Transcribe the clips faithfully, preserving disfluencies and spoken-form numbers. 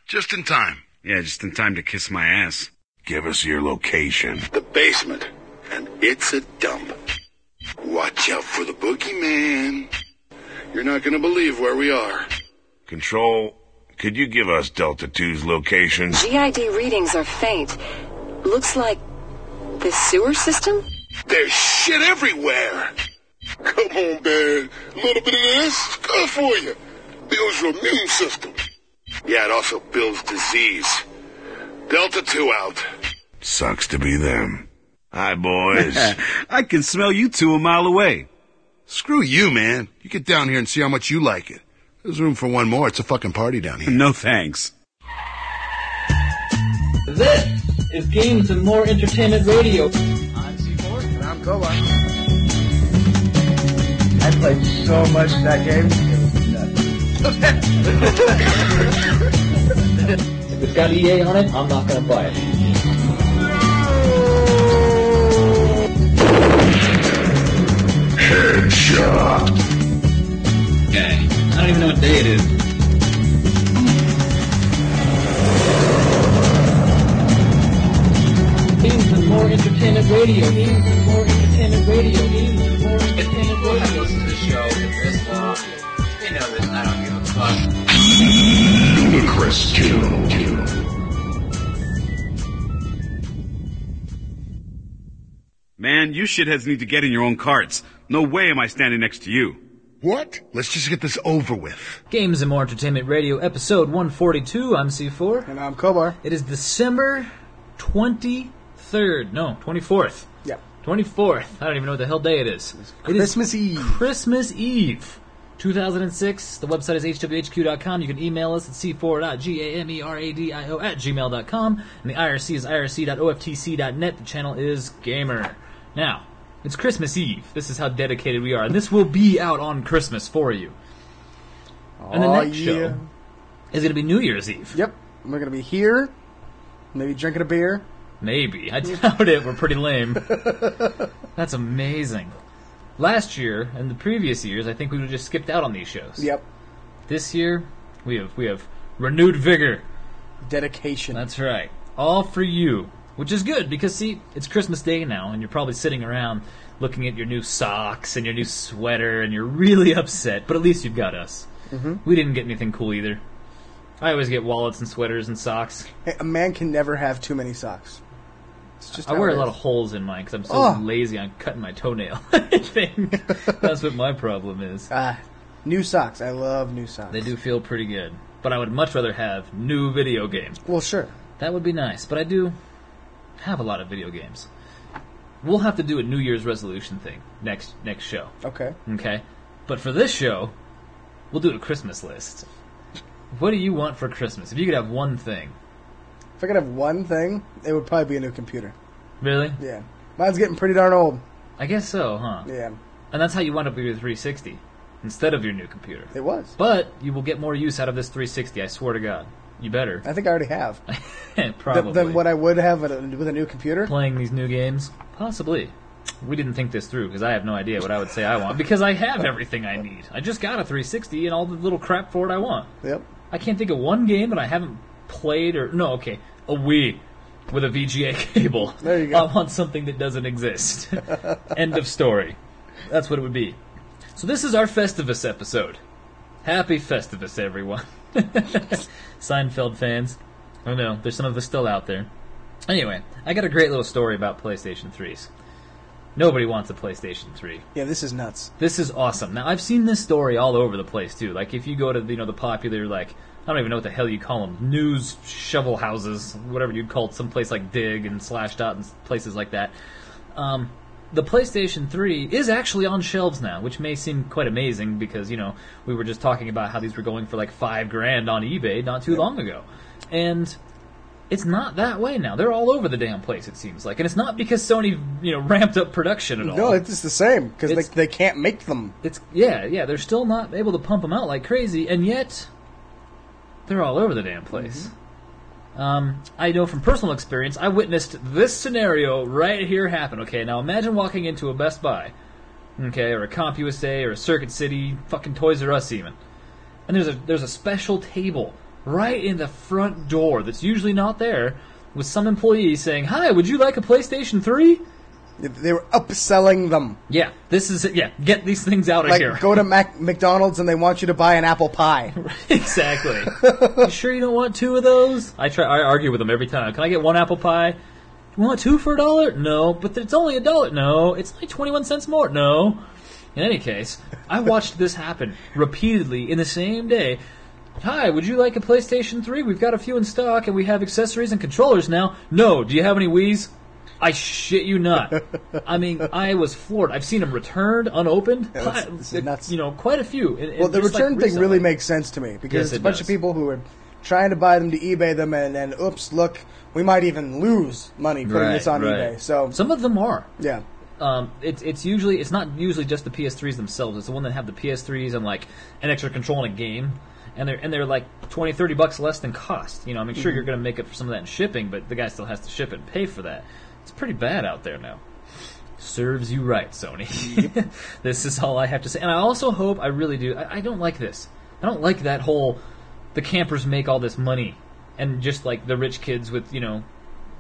Just in time. Yeah, just in time to kiss my ass. Give us your location. The basement. And it's a dump. Watch out for the boogeyman. You're not going to believe where we are. Control, could you give us Delta two's location? G I D readings are faint. Looks like the sewer system? There's shit everywhere. Come on, man. A little bit of this, good for you. Builds your immune system. Yeah, it also builds disease. Delta two out. Sucks to be them. Hi, boys. I can smell you two a mile away. Screw you, man. You get down here and see how much you like it. There's room for one more. It's a fucking party down here. No thanks. This is Games and More Entertainment Radio. I'm C four. And I'm Koba. I played so much of that game. If it's got E A on it, I'm not going to buy it. Headshot. Okay. I don't even know what day it is. Games and More Entertainment Radio. Games and More Entertainment Radio. Games and More Entertainment Radio. I listen to the show this long. They know that I don't give a fuck. Ludicrous kill. Man, you shitheads need to get in your own carts. No way am I standing next to you. What? Let's just get this over with. Games and More Entertainment Radio, episode one forty-two. I'm C four. And I'm Kobar. It is December twenty-third. No, twenty-fourth. Yep. twenty-fourth. I don't even know what the hell day it is. It Christmas is Eve. Christmas Eve. two thousand six. The website is h w h q dot com. You can email us at c four dot gameradio at gmail dot com. And the I R C is i r c dot o f t c dot net. The channel is Gamer. Now, it's Christmas Eve. This is how dedicated we are. And this will be out on Christmas for you. And the Aw, next yeah. show is going to be New Year's Eve. Yep. We're going to be here, maybe drinking a beer. Maybe. I doubt it. We're pretty lame. That's amazing. Last year and the previous years, I think we would have just skipped out on these shows. Yep. This year, we have we have renewed vigor. Dedication. That's right. All for you. Which is good, because, see, it's Christmas Day now, and you're probably sitting around looking at your new socks and your new sweater, and you're really upset, but at least you've got us. Mm-hmm. We didn't get anything cool either. I always get wallets and sweaters and socks. Hey, a man can never have too many socks. It's just I how wear it a lot is. of holes in mine, because I'm so Oh. lazy on cutting my toenail. I think that's what my problem is. Ah, new socks. I love new socks. They do feel pretty good. But I would much rather have new video games. Well, sure. That would be nice, but I do have a lot of video games. We'll have to do a New Year's resolution thing next next show. Okay. Okay? But for this show, we'll do a Christmas list. What do you want for Christmas? If you could have one thing. If I could have one thing, it would probably be a new computer. Really? Yeah. Mine's getting pretty darn old. I guess so, huh? Yeah. And that's how you wind up with your three sixty instead of your new computer. It was. But you will get more use out of this three sixty, I swear to God. You better. I think I already have. Probably. Th- than what I would have with a, with a new computer? Playing these new games? Possibly. We didn't think this through, because I have no idea what I would say I want. Because I have everything I need. I just got a three sixty and all the little crap for it I want. Yep. I can't think of one game that I haven't played or... No, okay. A Wii with a V G A cable. There you go. I want something that doesn't exist. End of story. That's what it would be. So this is our Festivus episode. Happy Festivus, everyone. Seinfeld fans. I know, there's some of us still out there. Anyway, I got a great little story about PlayStation threes. Nobody wants a PlayStation three. Yeah, this is nuts. This is awesome. Now, I've seen this story all over the place, too. Like, if you go to, you know, the popular, like, I don't even know what the hell you call them, news shovel houses, whatever you'd call it, some place like Dig and Slashdot and places like that. Um, the PlayStation three is actually on shelves now, which may seem quite amazing because, you know, we were just talking about how these were going for like five grand on eBay not too Yep. long ago. And it's not that way now. They're all over the damn place, it seems like. And it's not because Sony, you know, ramped up production at all. No, it's just the same, because they, It's- they can't make them. It's yeah, yeah. They're still not able to pump them out like crazy, and yet they're all over the damn place. Mm-hmm. Um, I know from personal experience, I witnessed this scenario right here happen. Okay, now imagine walking into a Best Buy, okay, or a CompUSA, or a Circuit City, fucking Toys R Us even, and there's a there's a special table right in the front door that's usually not there with some employee saying, "Hi, would you like a PlayStation three?" They were upselling them. Yeah, this is it. Yeah, get these things out of Like, here. go to Mac- McDonald's and they want you to buy an apple pie. Exactly. You sure you don't want two of those? I try. I argue with them every time. Can I get one apple pie? You want two for a dollar? No, but it's only a dollar. No, it's like twenty-one cents more. No. In any case, I watched this happen repeatedly in the same day. Hi, would you like a PlayStation three? We've got a few in stock, and we have accessories and controllers now. No, do you have any Wii's? I shit you not. I mean, I was floored. I've seen them returned, unopened. Yeah, that's- that's It- nuts. You know, quite a few. It- it Well, the just, like, return thing recently. really makes sense to me because Yes, it's a it bunch does. of people who are trying to buy them to eBay them, and then oops, look, we might even lose money putting Right, this on right. eBay. So Some of them are. yeah, Um, it's it's usually it's not usually just the P S threes themselves. It's the one that have the P S threes and like an extra control in a game, and they're and they're like twenty, thirty bucks less than cost. You know, I mean, sure Mhm. you're going to make up for some of that in shipping, but the guy still has to ship it and pay for that. It's pretty bad out there now. Serves you right, Sony. This is all I have to say. And I also hope, I really do, I, I don't like this. I don't like that whole, the campers make all this money, and just like the rich kids with, you know,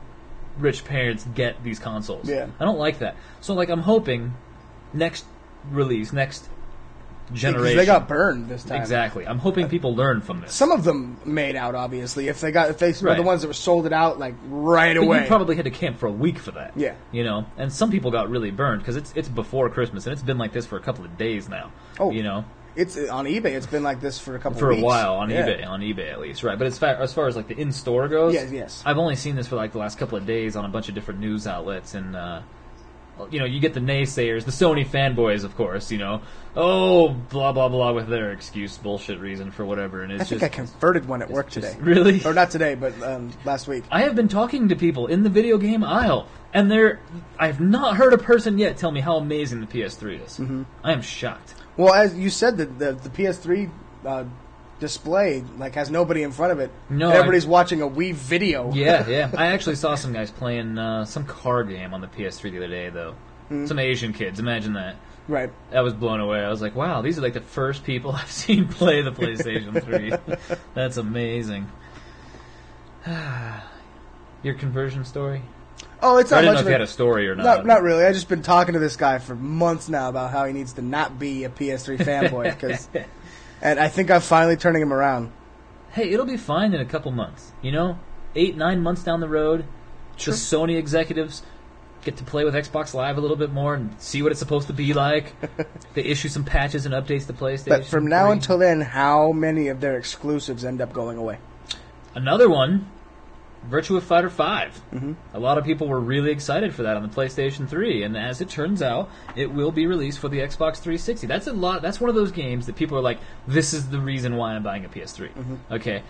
rich parents get these consoles. Yeah. I don't like that. So, like, I'm hoping next release, next because generation. they got burned this time. Exactly. I'm hoping people learn from this. Some of them made out, obviously. If they got, if they were Right. the ones that were sold it out like right But away. you probably had to camp for a week for that. Yeah. You know, and some people got really burned because it's it's before Christmas and it's been like this for a couple of days now. Oh. You know, It's on eBay. It's been like this for a couple for of weeks. a while on Yeah. eBay, on eBay at least, right? But as far as far as like the in store goes, Yes, yes. I've only seen this for like the last couple of days on a bunch of different news outlets, and uh, you know, you get the naysayers, the Sony fanboys, of course. You know, oh, blah blah blah, with their excuse, bullshit reason for whatever, and it's I think just I converted one at work today. really. Or not today, but um, last week. I have been talking to people in the video game aisle, and they're I have not heard a person yet tell me how amazing the P S three is. Mhm. I am shocked. Well, as you said, the the, the P S three uh, display like has nobody in front of it. No, and everybody's I- watching a Wii video. Yeah, yeah. I actually saw some guys playing uh, some card game on the P S three the other day, though. Mhm. Some Asian kids. Imagine that. Right. I was blown away. I was like, wow, these are like the first people I've seen play the PlayStation three. That's amazing. Your conversion story? Oh, it's Or not I didn't much know of if you a- had a story or not. Not, not really. I've just been talking to this guy for months now about how he needs to not be a P S three fanboy, because, and I think I'm finally turning him around. Hey, it'll be fine in a couple months. You know, eight, nine months down the road, Sure. the Sony executives get to play with Xbox Live a little bit more and see what it's supposed to be like. They issue some patches and updates to PlayStation. But from now three. until then, how many of their exclusives end up going away? Another one, Virtua Fighter five. Mhm. A lot of people were really excited for that on the PlayStation three, and as it turns out, it will be released for the Xbox three sixty. That's a lot. That's one of those games that people are like, "This is the reason why I'm buying a P S three." Mhm. Okay,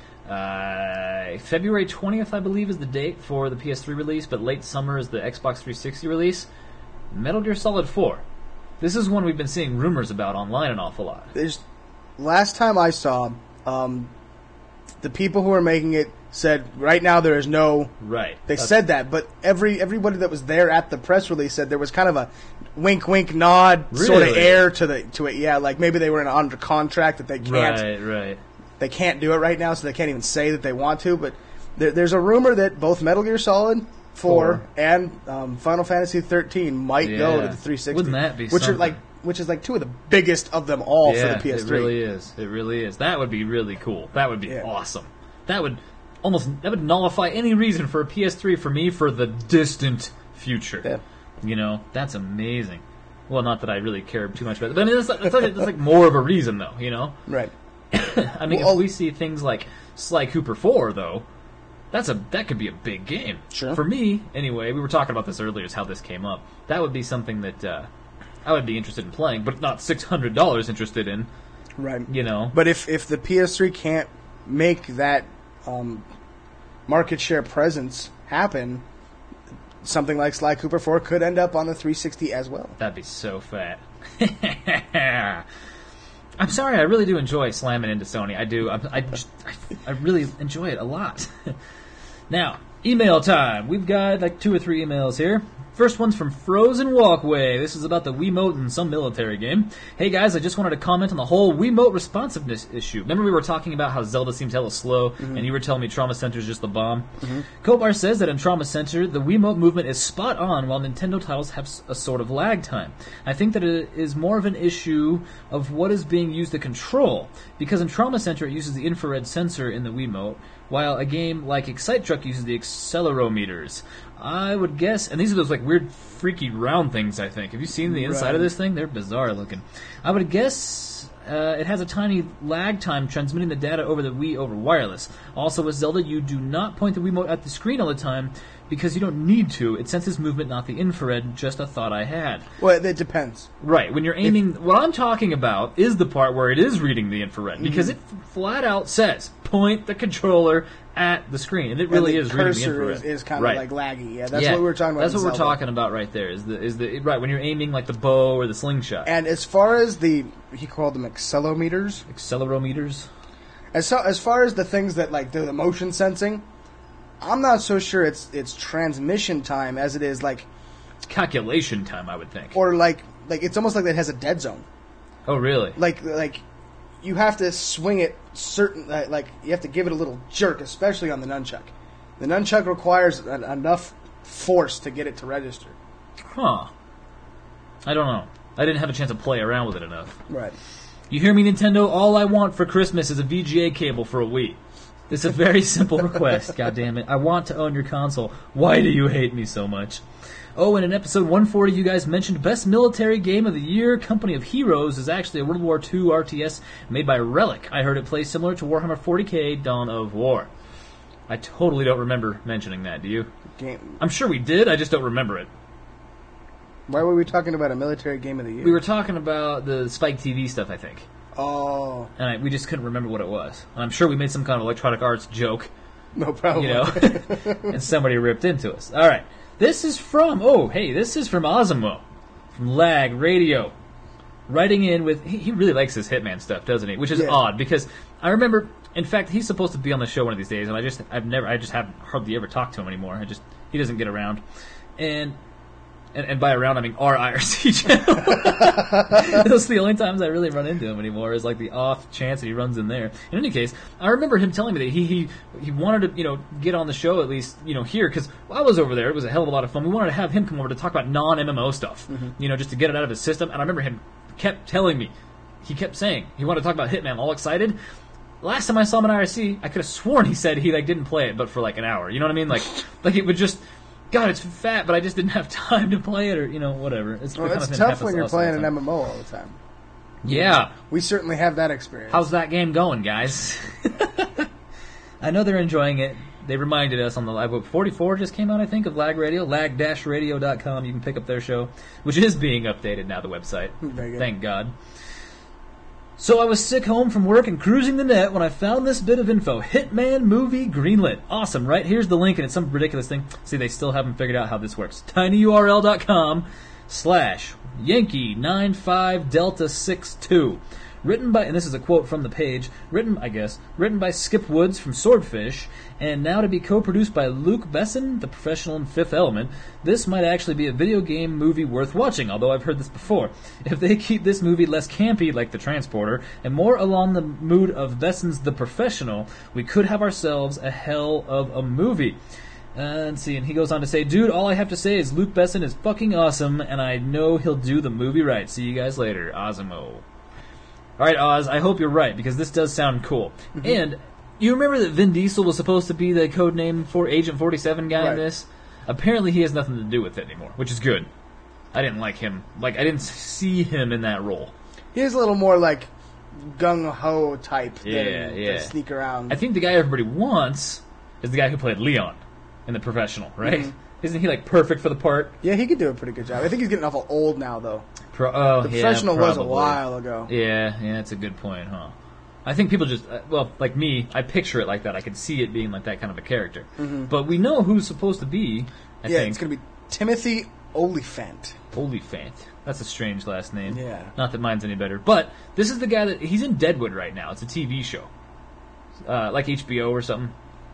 uh, February twentieth, I believe, is the date for the P S three release, but late summer is the Xbox three sixty release. Metal Gear Solid four. This is one we've been seeing rumors about online an awful lot. There's, last time I saw, um, the people who are making it said right now there is no. Right. They That's- said that, but every everybody that was there at the press release said there was kind of a wink, wink, nod sort of Really? air to the to it. Yeah, like maybe they were in under contract that they can't Right, right. they can't do it right now, so they can't even say that they want to. But there, there's a rumor that both Metal Gear Solid four, Four. and um, Final Fantasy thirteen might go Yeah. to the three sixty. Wouldn't that be which are something? like which is like two of the biggest of them all yeah, for the P S three. It really is. It really is. That would be really cool. That would be Yeah. awesome. That would almost that would nullify any reason for a P S three for me for the distant future. Yeah. You know, that's amazing. Well, not that I really care too much about it, but I mean, that's like, that's like, that's like more of a reason, though. You know, Right. I mean, Well, if we see things like Sly Cooper four, though, that's a that could be a big game. Sure. For me, anyway. We were talking about this earlier, is how this came up. That would be something that uh, I would be interested in playing, but not six hundred dollars interested in. Right. You know. But if if the P S three can't make that um, market share presence happen, something like Sly Cooper four could end up on the three sixty as well. That'd be so fat. I'm sorry, I really do enjoy slamming into Sony. I do. I, I, just, I, I really enjoy it a lot. Now, Email time. We've got like two or three emails here. First one's from Frozen Walkway. This is about the Wiimote in some military game. Hey guys, I just wanted to comment on the whole Wiimote responsiveness issue. Remember we were talking about how Zelda seems hella slow, mm-hmm. and you were telling me Trauma Center is just the bomb? Mm-hmm. Kobar says that in Trauma Center, the Wiimote movement is spot on, while Nintendo titles have a sort of lag time. I think that it is more of an issue of what is being used to control, because in Trauma Center it uses the infrared sensor in the Wiimote, while a game like Excite Truck uses the accelerometers. I would guess, and these are those like weird, freaky round things, I think. Have you seen the inside right. of this thing? They're bizarre looking. I would guess uh, it has a tiny lag time transmitting the data over the Wii over wireless. Also, with Zelda, you do not point the Wiimote at the screen all the time because you don't need to. It senses movement, not the infrared. Just a thought I had. Well, it depends. Right. When you're aiming, if, what I'm talking about is the part where it is reading the infrared, because mm-hmm. it flat out says, point the controller at the screen, and it really and is reading the infrared. Is, is kind right. of like laggy. Yeah, that's yeah, what we were talking about. That's what in we're Zelda. talking about right there. Is the is the right when you're aiming like the bow or the slingshot. And as far as the he called them accelerometers, accelerometers. As so, as far as the things that like do the motion sensing, I'm not so sure it's it's transmission time as it is like calculation time. I would think, or like like it's almost like it has a dead zone. Oh, really? Like like. You have to swing it certain, uh, like, you have to give it a little jerk, especially on the nunchuck. The nunchuck requires an, enough force to get it to register. Huh. I don't know. I didn't have a chance to play around with it enough. Right. You hear me, Nintendo? All I want for Christmas is a V G A cable for a Wii. It's a very simple request, goddammit. I want to own your console. Why do you hate me so much? Oh, and in episode one forty, you guys mentioned Best Military Game of the Year. Company of Heroes is actually a World War Two R T S made by Relic. I heard it plays similar to Warhammer forty K Dawn of War. I totally don't remember mentioning that, do you? Game. I'm sure we did, I just don't remember it. Why were we talking about a Military Game of the Year? We were talking about the Spike T V stuff, I think. Oh. And I, we just couldn't remember what it was. And I'm sure we made some kind of Electronic Arts joke. No problem. You know? And somebody ripped into us. All right. This is from, oh, hey, this is from Osmo, from Lag Radio, writing in with, he, he really likes his Hitman stuff, doesn't he? Which is yeah. odd, because I remember, in fact, he's supposed to be on the show one of these days, and I just, I've never, I just haven't hardly ever talked to him anymore. I just, he doesn't get around. And, and, and by around, I mean our I R C channel. Those are the only times I really run into him anymore, is like the off chance that he runs in there. In any case, I remember him telling me that he he, he wanted to, you know, get on the show at least, you know, here, because I was over there. It was a hell of a lot of fun. We wanted to have him come over to talk about non-M M O stuff, mm-hmm. you know, just to get it out of his system. And I remember him kept telling me, he kept saying he wanted to talk about Hitman, all excited. Last time I saw him in I R C, I could have sworn he said he like didn't play it, but for like an hour. You know what I mean? Like, like it would just... God, it's fat, but I just didn't have time to play it, or, you know, whatever. It's, well, it's tough when you're playing an M M O all the time. Yeah. We certainly have that experience. How's that game going, guys? I know they're enjoying it. They reminded us on the live. forty-four just came out, I think, of Lag Radio. lag dash radio dot com. You can pick up their show, which is being updated now, the website. Very good. Thank God. So I was sick home from work and cruising the net when I found this bit of info. Hitman movie greenlit. Awesome, right? Here's the link, and it's some ridiculous thing. See, they still haven't figured out how this works. tinyurl.com slash Yankee nine five Delta six two. Written by, and this is a quote from the page, written, I guess, written by Skip Woods from Swordfish, and now to be co-produced by Luke Besson, the professional in Fifth Element. This might actually be a video game movie worth watching, although I've heard this before. If they keep this movie less campy, like The Transporter, and more along the mood of Besson's The Professional, we could have ourselves a hell of a movie. Uh, let's see, and he goes on to say, dude, all I have to say is Luke Besson is fucking awesome, and I know he'll do the movie right. See you guys later. Osmo. Alright, Oz, I hope you're right, because this does sound cool. Mm-hmm. And you remember that Vin Diesel was supposed to be the codename for Agent forty-seven guy right. in this? Apparently he has nothing to do with it anymore, which is good. I didn't like him. Like, I didn't see him in that role. He is a little more like gung-ho type than yeah, yeah. to sneak around. I think the guy everybody wants is the guy who played Leon in The Professional, right? Mm-hmm. Isn't he, like, perfect for the part? Yeah, he could do a pretty good job. I think he's getting awful old now, though. Pro- oh, the yeah, Professional was a probably. while ago. Yeah, yeah, that's a good point, huh? I think people just, uh, well, like me, I picture it like that. I could see it being like that kind of a character. Mm-hmm. But we know who's supposed to be, I yeah, think. it's going to be Timothy Olyphant. Olyphant. That's a strange last name. Yeah. Not that mine's any better. But this is the guy that, he's in Deadwood right now. It's a T V show. Uh, like H B O or something.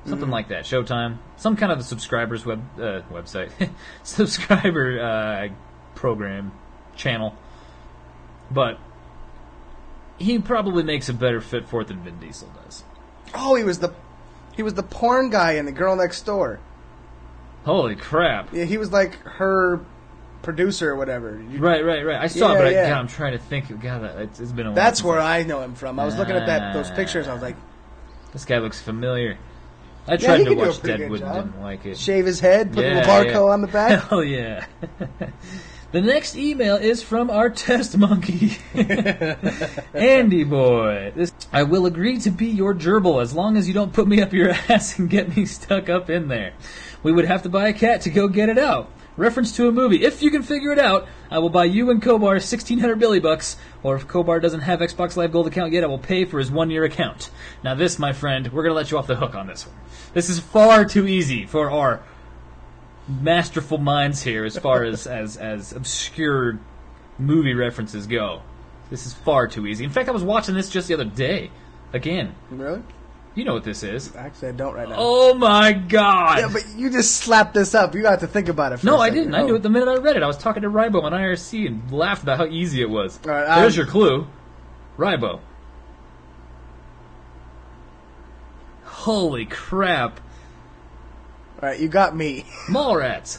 something like that. Showtime, some kind of a subscribers web uh, website, subscriber uh, program channel. But he probably makes a better fit for it than Vin Diesel does. Oh, he was the he was the porn guy in The Girl Next Door. Holy crap! Yeah, he was like her producer or whatever. You, right, right, right. I saw yeah, it, but yeah. I, God, I'm trying to think. God, it's, it's been a while. That's since where I, I know him from. I was looking at that those pictures. I was like, this guy looks familiar. I yeah, tried he to could do a watch pretty good Deadwood and job. didn't like it. Shave his head, put yeah, a little barcode yeah. on the back. Hell yeah. The next email is from our test monkey, Andy boy. This, I will agree to be your gerbil as long as you don't put me up your ass and get me stuck up in there. We would have to buy a cat to go get it out. Reference to a movie. If you can figure it out, I will buy you and Kobar sixteen hundred Billy bucks. Or if Kobar doesn't have Xbox Live Gold account yet, I will pay for his one-year account. Now this, my friend, we're going to let you off the hook on this one. This is far too easy for our masterful minds here as far as, as, as obscure movie references go. This is far too easy. In fact, I was watching this just the other day. Again. Really? You know what this is. Actually, I don't right now. Oh my god! Yeah, but you just slapped this up. You got to think about it for No, a I second. didn't. I Oh. knew it the minute I read it. I was talking to Rybo on I R C and laughed about how easy it was. All right, There's um, your clue. Rybo. Holy crap. All right, you got me. Mallrats.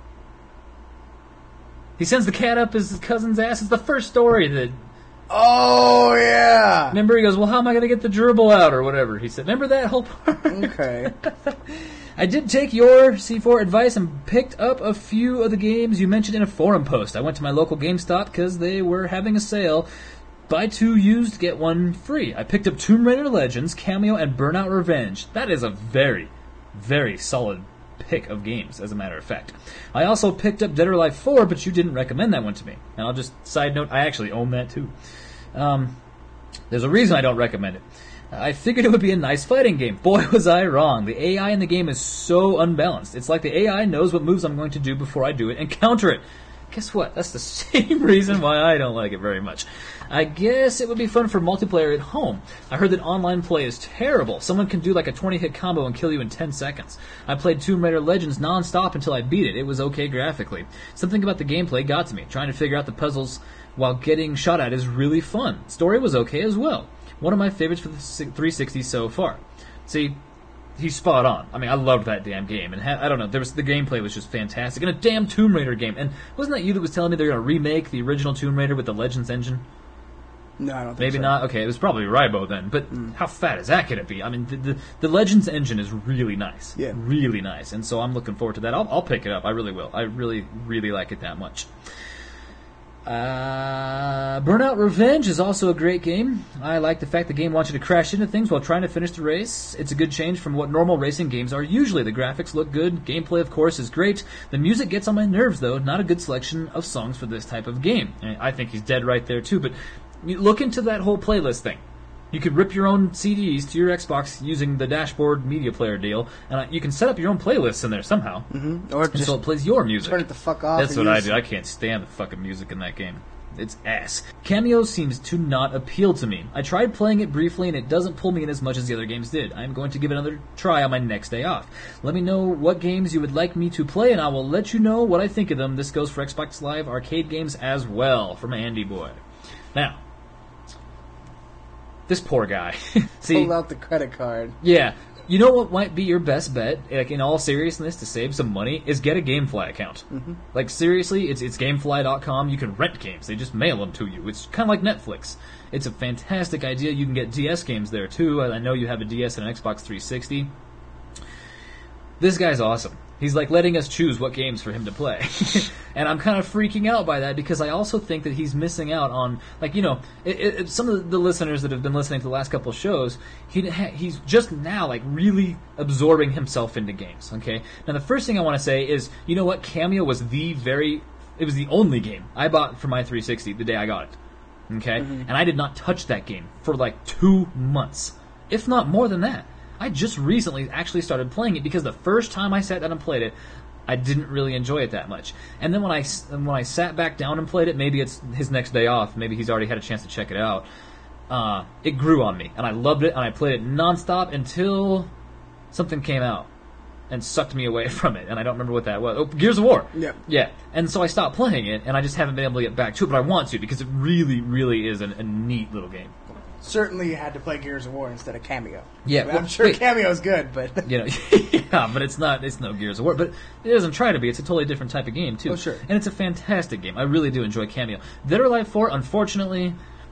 He sends the cat up his cousin's ass. It's the first story that... Oh, yeah. Remember, he goes, well, how am I going to get the gerbil out or whatever? He said, remember that whole part? Okay. I did take your C four advice and picked up a few of the games you mentioned in a forum post. I went to my local GameStop because they were having a sale. Buy two used, get one free. I picked up Tomb Raider Legends, Cameo, and Burnout Revenge. That is a very, very solid pick of games, as a matter of fact. I also picked up Dead or Alive four, but you didn't recommend that one to me. And I'll just, side note, I actually own that too. Um, there's a reason I don't recommend it. I figured it would be a nice fighting game. Boy, was I wrong. The A I in the game is so unbalanced. It's like the A I knows what moves I'm going to do before I do it and counter it. Guess what? That's the same reason why I don't like it very much. I guess it would be fun for multiplayer at home. I heard that online play is terrible. Someone can do like a twenty-hit combo and kill you in ten seconds. I played Tomb Raider Legends non-stop until I beat it. It was okay graphically. Something about the gameplay got to me. Trying to figure out the puzzles while getting shot at is really fun. Story was okay as well. One of my favorites for the three sixty so far. See, he's spot on. I mean, I loved that damn game, and ha- I don't know, there was the gameplay was just fantastic, and a damn Tomb Raider game. And wasn't that you that was telling me they're going to remake the original Tomb Raider with the Legends engine? No, I don't think Maybe so. not. Okay, it was probably Rybo then. But Mm. how fat is that going to be? I mean, the, the the Legends engine is really nice. Yeah. Really nice, and so I'm looking forward to that. I'll, I'll pick it up. I really will. I really, really like it that much. Uh, Burnout Revenge is also a great game. I like the fact the game wants you to crash into things while trying to finish the race. It's a good change from what normal racing games are usually. The graphics look good. Gameplay, of course, is great. The music gets on my nerves, though. Not a good selection of songs for this type of game. And I think he's dead right there, too. But you look into that whole playlist thing. You could rip your own C Ds to your Xbox using the dashboard media player deal, and uh, you can set up your own playlists in there somehow. Mm-hmm. Or And just so it plays your music. turn it the fuck off. That's and what I use- do. I can't stand the fucking music in that game. It's ass. Cameo seems to not appeal to me. I tried playing it briefly and it doesn't pull me in as much as the other games did. I'm going to give it another try on my next day off. Let me know what games you would like me to play and I will let you know what I think of them. This goes for Xbox Live arcade games as well, from Andy Boy. Now, this poor guy. See, Pull out the credit card. yeah. You know what might be your best bet, like in all seriousness, to save some money, is get a GameFly account. Mm-hmm. Like, seriously, it's it's gamefly dot com. You can rent games. They just mail them to you. It's kind of like Netflix. It's a fantastic idea. You can get D S games there, too. I know you have a D S and an Xbox three sixty. This guy's awesome. He's like letting us choose what games for him to play. And I'm kind of freaking out by that because I also think that he's missing out on, like, you know, it, it, some of the listeners that have been listening to the last couple of shows, he he's just now, like, really absorbing himself into games, okay? Now, the first thing I want to say is, you know what? Cameo was the very, it was the only game I bought for my three sixty the day I got it, okay? Mm-hmm. And I did not touch that game for, like, two months, if not more than that. I just recently actually started playing it because the first time I sat down and played it, I didn't really enjoy it that much. And then when I, when I sat back down and played it, maybe it's his next day off, maybe he's already had a chance to check it out, uh, it grew on me. And I loved it, and I played it nonstop until something came out and sucked me away from it, and I don't remember what that was. Oh, Gears of War. Yeah. Yeah. And so I stopped playing it, and I just haven't been able to get back to it, but I want to, because it really, really is an, a neat little game. Certainly you had to play Gears of War instead of Cameo. Yeah, I mean, well, I'm sure wait. Cameo's good, but... You know, yeah, but it's not, it's no Gears of War, but it doesn't try to be. It's a totally different type of game, too. Oh, sure. And it's a fantastic game. I really do enjoy Cameo. Dead or Alive four, unfortunately,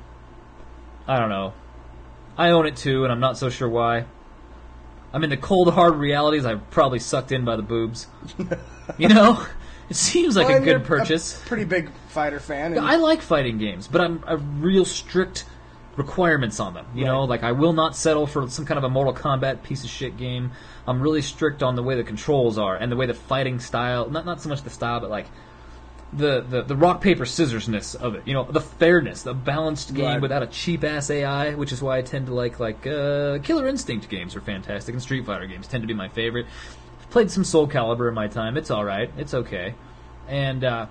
I don't know. I own it, too, and I'm not so sure why. I'm in the cold, hard realities. I'm probably sucked in by the boobs. You know? It seems like Well, a and you're good purchase. A pretty big fighter fan. And I like fighting games, but I'm a real strict requirements on them. You Right. know, like I will not settle for some kind of a Mortal Kombat piece of shit game. I'm really strict on the way the controls are and the way the fighting style, not not so much the style, but like the, the, the rock, paper, scissorsness of it. You know, the fairness, the balanced game Right. without a cheap-ass A I, which is why I tend to like, like, uh, Killer Instinct games are fantastic, and Street Fighter games tend to be my favorite. Played some Soul Calibur in my time. It's alright. It's okay. And, uh,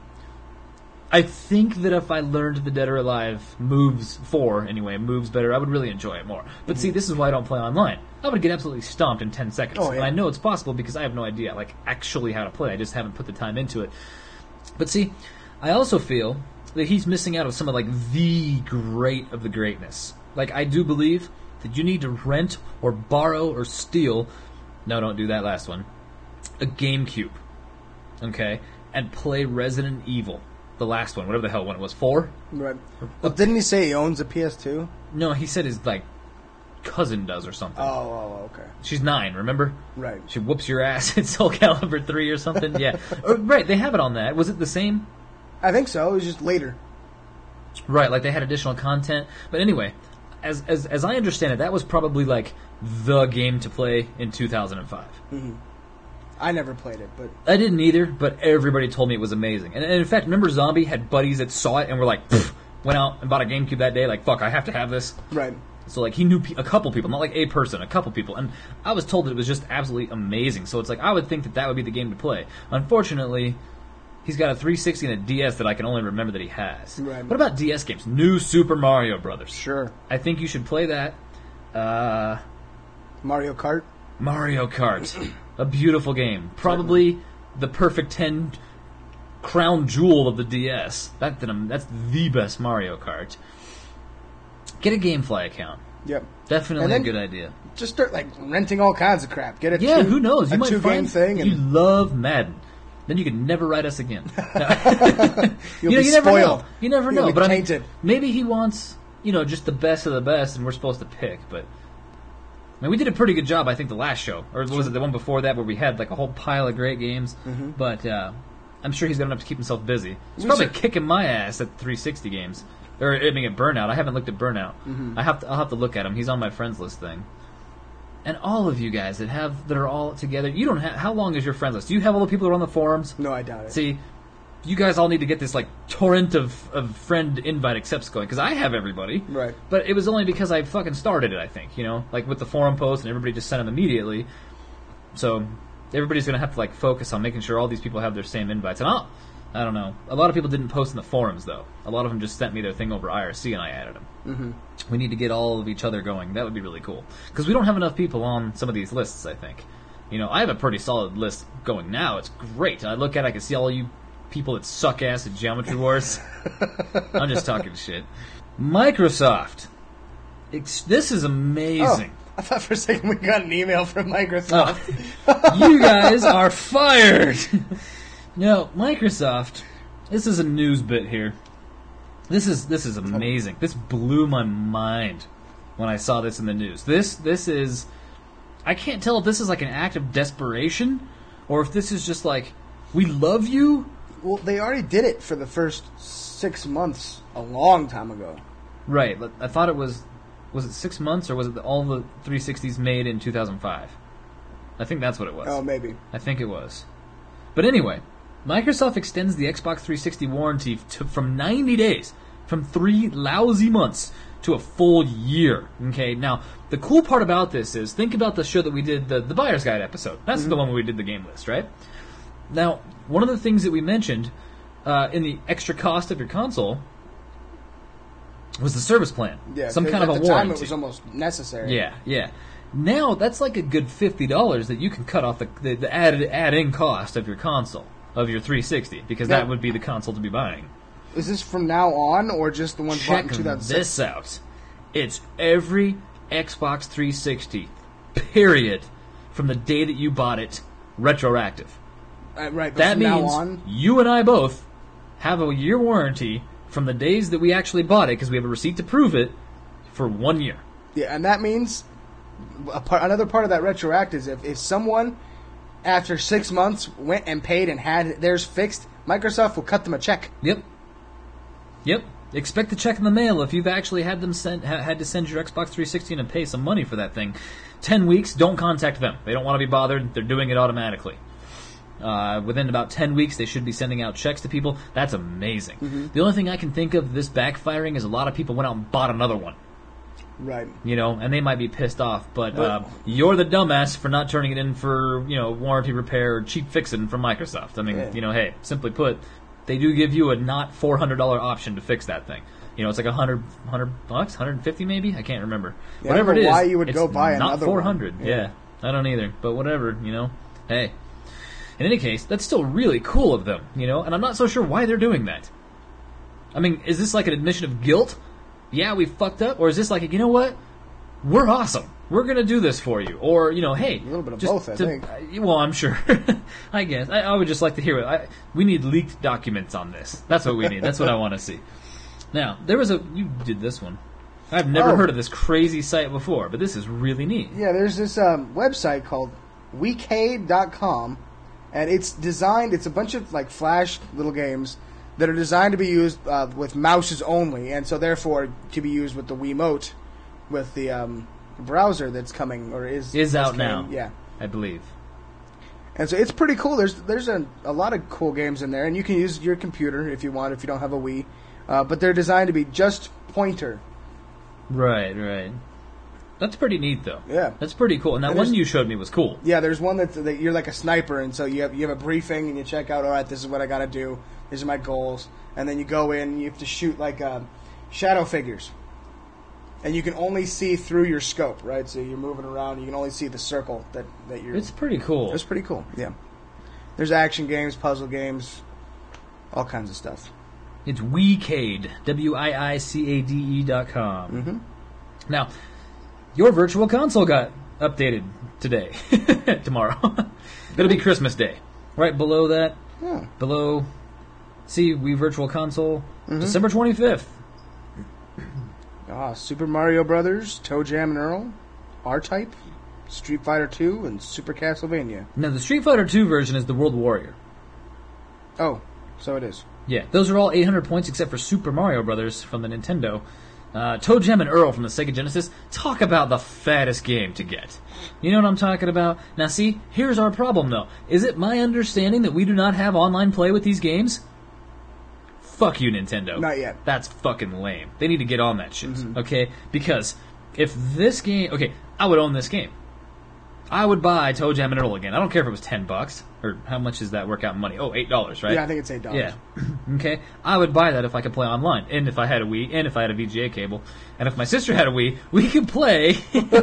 I think that if I learned the Dead or Alive moves, four anyway, moves better, I would really enjoy it more. But see, this is why I don't play online. I would get absolutely stomped in ten seconds. Oh, yeah. And I know it's possible because I have no idea, like, actually how to play. I just haven't put the time into it. But see, I also feel that he's missing out on some of, like, the great of the greatness. Like, I do believe that you need to rent or borrow or steal, no, don't do that last one, a GameCube, okay, and play Resident Evil. The last one, whatever the hell one it was, four? Right. Well, didn't he say he owns a P S two? No, he said his, like, cousin does or something. Oh, oh, okay. She's nine, remember? Right. She whoops your ass in Soul Calibur three or something, yeah. Oh, right, they have it on that. Was it the same? I think so. It was just later. Right, like they had additional content. But anyway, as as as I understand it, that was probably, like, the game to play in two thousand five. Mm-hmm. I never played it, but... I didn't either, but everybody told me it was amazing. And, and in fact, remember Zombie had buddies that saw it and were like, pfft, went out and bought a GameCube that day, like, fuck, I have to have this. Right. So, like, he knew pe- a couple people, not like a person, a couple people. And I was told that it was just absolutely amazing. So it's like, I would think that that would be the game to play. Unfortunately, he's got a three sixty and a D S that I can only remember that he has. Right. What about D S games? New Super Mario Brothers. Sure. I think you should play that. Uh, Mario Kart? Mario Kart. A beautiful game. Probably the perfect ten crown jewel of the D S. That, that's the best Mario Kart. Get a GameFly account. Yep. Definitely And then- a good idea. Just start, like, renting all kinds of crap. Get a Yeah, two, who knows? You a might two-game find thing. you And love Madden. Then you can never write us again. No. You'll you know, be you never spoiled. know. You never You'll know. be But I mean, tainted. maybe he wants, you know, just the best of the best, and we're supposed to pick. But I mean, we did a pretty good job, I think, the last show, or was it the one before that, where we had like a whole pile of great games. Mm-hmm. But uh, I'm sure he's got enough to keep himself busy. He's We probably should- kicking my ass at three sixty games, or I mean at Burnout. I haven't looked at Burnout. Mm-hmm. I have to. I'll have to look at him. He's on my friends list thing. And all of you guys that have that are all together, you don't have. How long is your friends list? Do you have all the people that are on the forums? No, I doubt it. See, you guys all need to get this like torrent of, of friend invite accepts going, because I have everybody. Right. But it was only because I fucking started it, I think, you know? Like with the forum post and everybody just sent them immediately. So everybody's going to have to like focus on making sure all these people have their same invites. And I'll, I don't know. A lot of people didn't post in the forums, though. A lot of them just sent me their thing over I R C and I added them. Mm-hmm. We need to get all of each other going. That would be really cool. Because we don't have enough people on some of these lists, I think. You know, I have a pretty solid list going now. It's great. I look at it, I can see all you people that suck ass at Geometry Wars. I'm just talking shit. Microsoft. Ex- this is amazing. Oh, I thought for a second we got an email from Microsoft. Oh. You guys are fired! No, Microsoft. This is a news bit here. This is this is amazing. This blew my mind when I saw this in the news. This this is I can't tell if this is like an act of desperation or if this is just like we love you. Well, they already did it for the first six months a long time ago. Right. but I thought it was was it six months or was it all the three sixties made in two thousand five? I think that's what it was. Oh, maybe. I think it was. But anyway, Microsoft extends the Xbox three sixty warranty to, from ninety days, from three lousy months, to a full year. Okay, now, the cool part about this is, think about the show that we did, the, the Buyer's Guide episode. That's mm-hmm. the one where we did the game list, right? Now, one of the things that we mentioned uh, in the extra cost of your console was the service plan. Yeah, Some kind at of a the warranty. time it was almost necessary. Yeah, yeah. Now that's like a good fifty dollars that you can cut off the, the, the added add-in cost of your console, of your three sixty, because Now- that would be the console to be buying. Is this from now on, or just the ones bought Check in two thousand six? this out. It's every Xbox three sixty, period, from the day that you bought it, retroactive. Uh, right, but That from now means on, you and I both have a year warranty from the days that we actually bought it, because we have a receipt to prove it, for one year. yeah, and that means a part, another part of that retroactive is if, if someone after six months went and paid and had theirs fixed, Microsoft will cut them a check. Yep. Yep. Expect the check in the mail if you've actually had them send, ha- had to send your Xbox three sixty and pay some money for that thing. Ten weeks, don't contact them. They don't want to be bothered. They're doing it automatically. Uh, within about ten weeks, they should be sending out checks to people. That's amazing. Mm-hmm. The only thing I can think of this backfiring is a lot of people went out and bought another one. Right. You know, and they might be pissed off, but Well- uh, you're the dumbass for not turning it in for, you know, warranty repair or cheap fixing from Microsoft. I mean, Yeah. you know, hey, simply put, they do give you a not four hundred dollars option to fix that thing. You know, it's like a hundred, hundred bucks, one hundred fifty maybe. I can't remember. Yeah, I whatever don't it know is, why you would it's go buy not another four hundred. one. Yeah. Yeah. I don't either. But whatever, you know. Hey, in any case, that's still really cool of them. You know, and I'm not so sure why they're doing that. I mean, is this like an admission of guilt? Yeah, we fucked up, or is this like, you know what? We're awesome. We're gonna do this for you, or you know, hey, A little bit of just both, I to- think. uh, Well, I'm sure. I guess I, I would just like to hear it. I, we need leaked documents on this. That's what we need. That's what I want to see. Now, there was a you did this one. I've never Oh. heard of this crazy site before, but this is really neat. Yeah, there's this um, website called weekade dot com, and it's designed, it's a bunch of like flash little games that are designed to be used uh, with mouses only, and so therefore to be used with the Wiimote, with the um, browser that's coming, or is Is has out came. now. Yeah. I believe. And so it's pretty cool. There's there's a, a lot of cool games in there, and you can use your computer if you want, if you don't have a Wii. Uh, but they're designed to be just pointer. Right, right. That's pretty neat, though. Yeah. That's pretty cool. And that And one there's- you showed me was cool. Yeah, there's one that, that you're like a sniper, and so you have you have a briefing, and you check out, all right, this is what I got to do. These are my goals, and then you go in, and you have to shoot like um, shadow figures, and you can only see through your scope, right? So you're moving around, you can only see the circle that that you're. It's pretty cool. It's pretty cool. Yeah. There's action games, puzzle games, all kinds of stuff. It's Weecade, W I I C A D E dot com. Mm-hmm. Now, your virtual console got updated today, tomorrow. It'll be Christmas Day. Right below that, Yeah. below, see, Wii Virtual Console, December twenty-fifth. Ah, Super Mario Brothers, Toe Jam and Earl, R-Type, Street Fighter two, and Super Castlevania. Now, the Street Fighter two version is the World Warrior. Oh, so it is. Yeah, those are all eight hundred points except for Super Mario Brothers from the Nintendo. Uh, Toe Jam and Earl from the Sega Genesis. Talk about the fattest game to get. You know what I'm talking about? Now see, here's our problem though. Is it my understanding that we do not have online play with these games? Fuck you, Nintendo. Not yet. That's fucking lame. They need to get on that shit, okay? Because if this game... Okay, I would own this game. I would buy Toe Jam and Earl again. I don't care if it was ten bucks. Or how much does that work out in money? Oh, eight dollars, right? Yeah, I think it's eight dollars. Yeah. Okay. I would buy that if I could play online, and if I had a Wii, and if I had a V G A cable, and if my sister had a Wii, we could play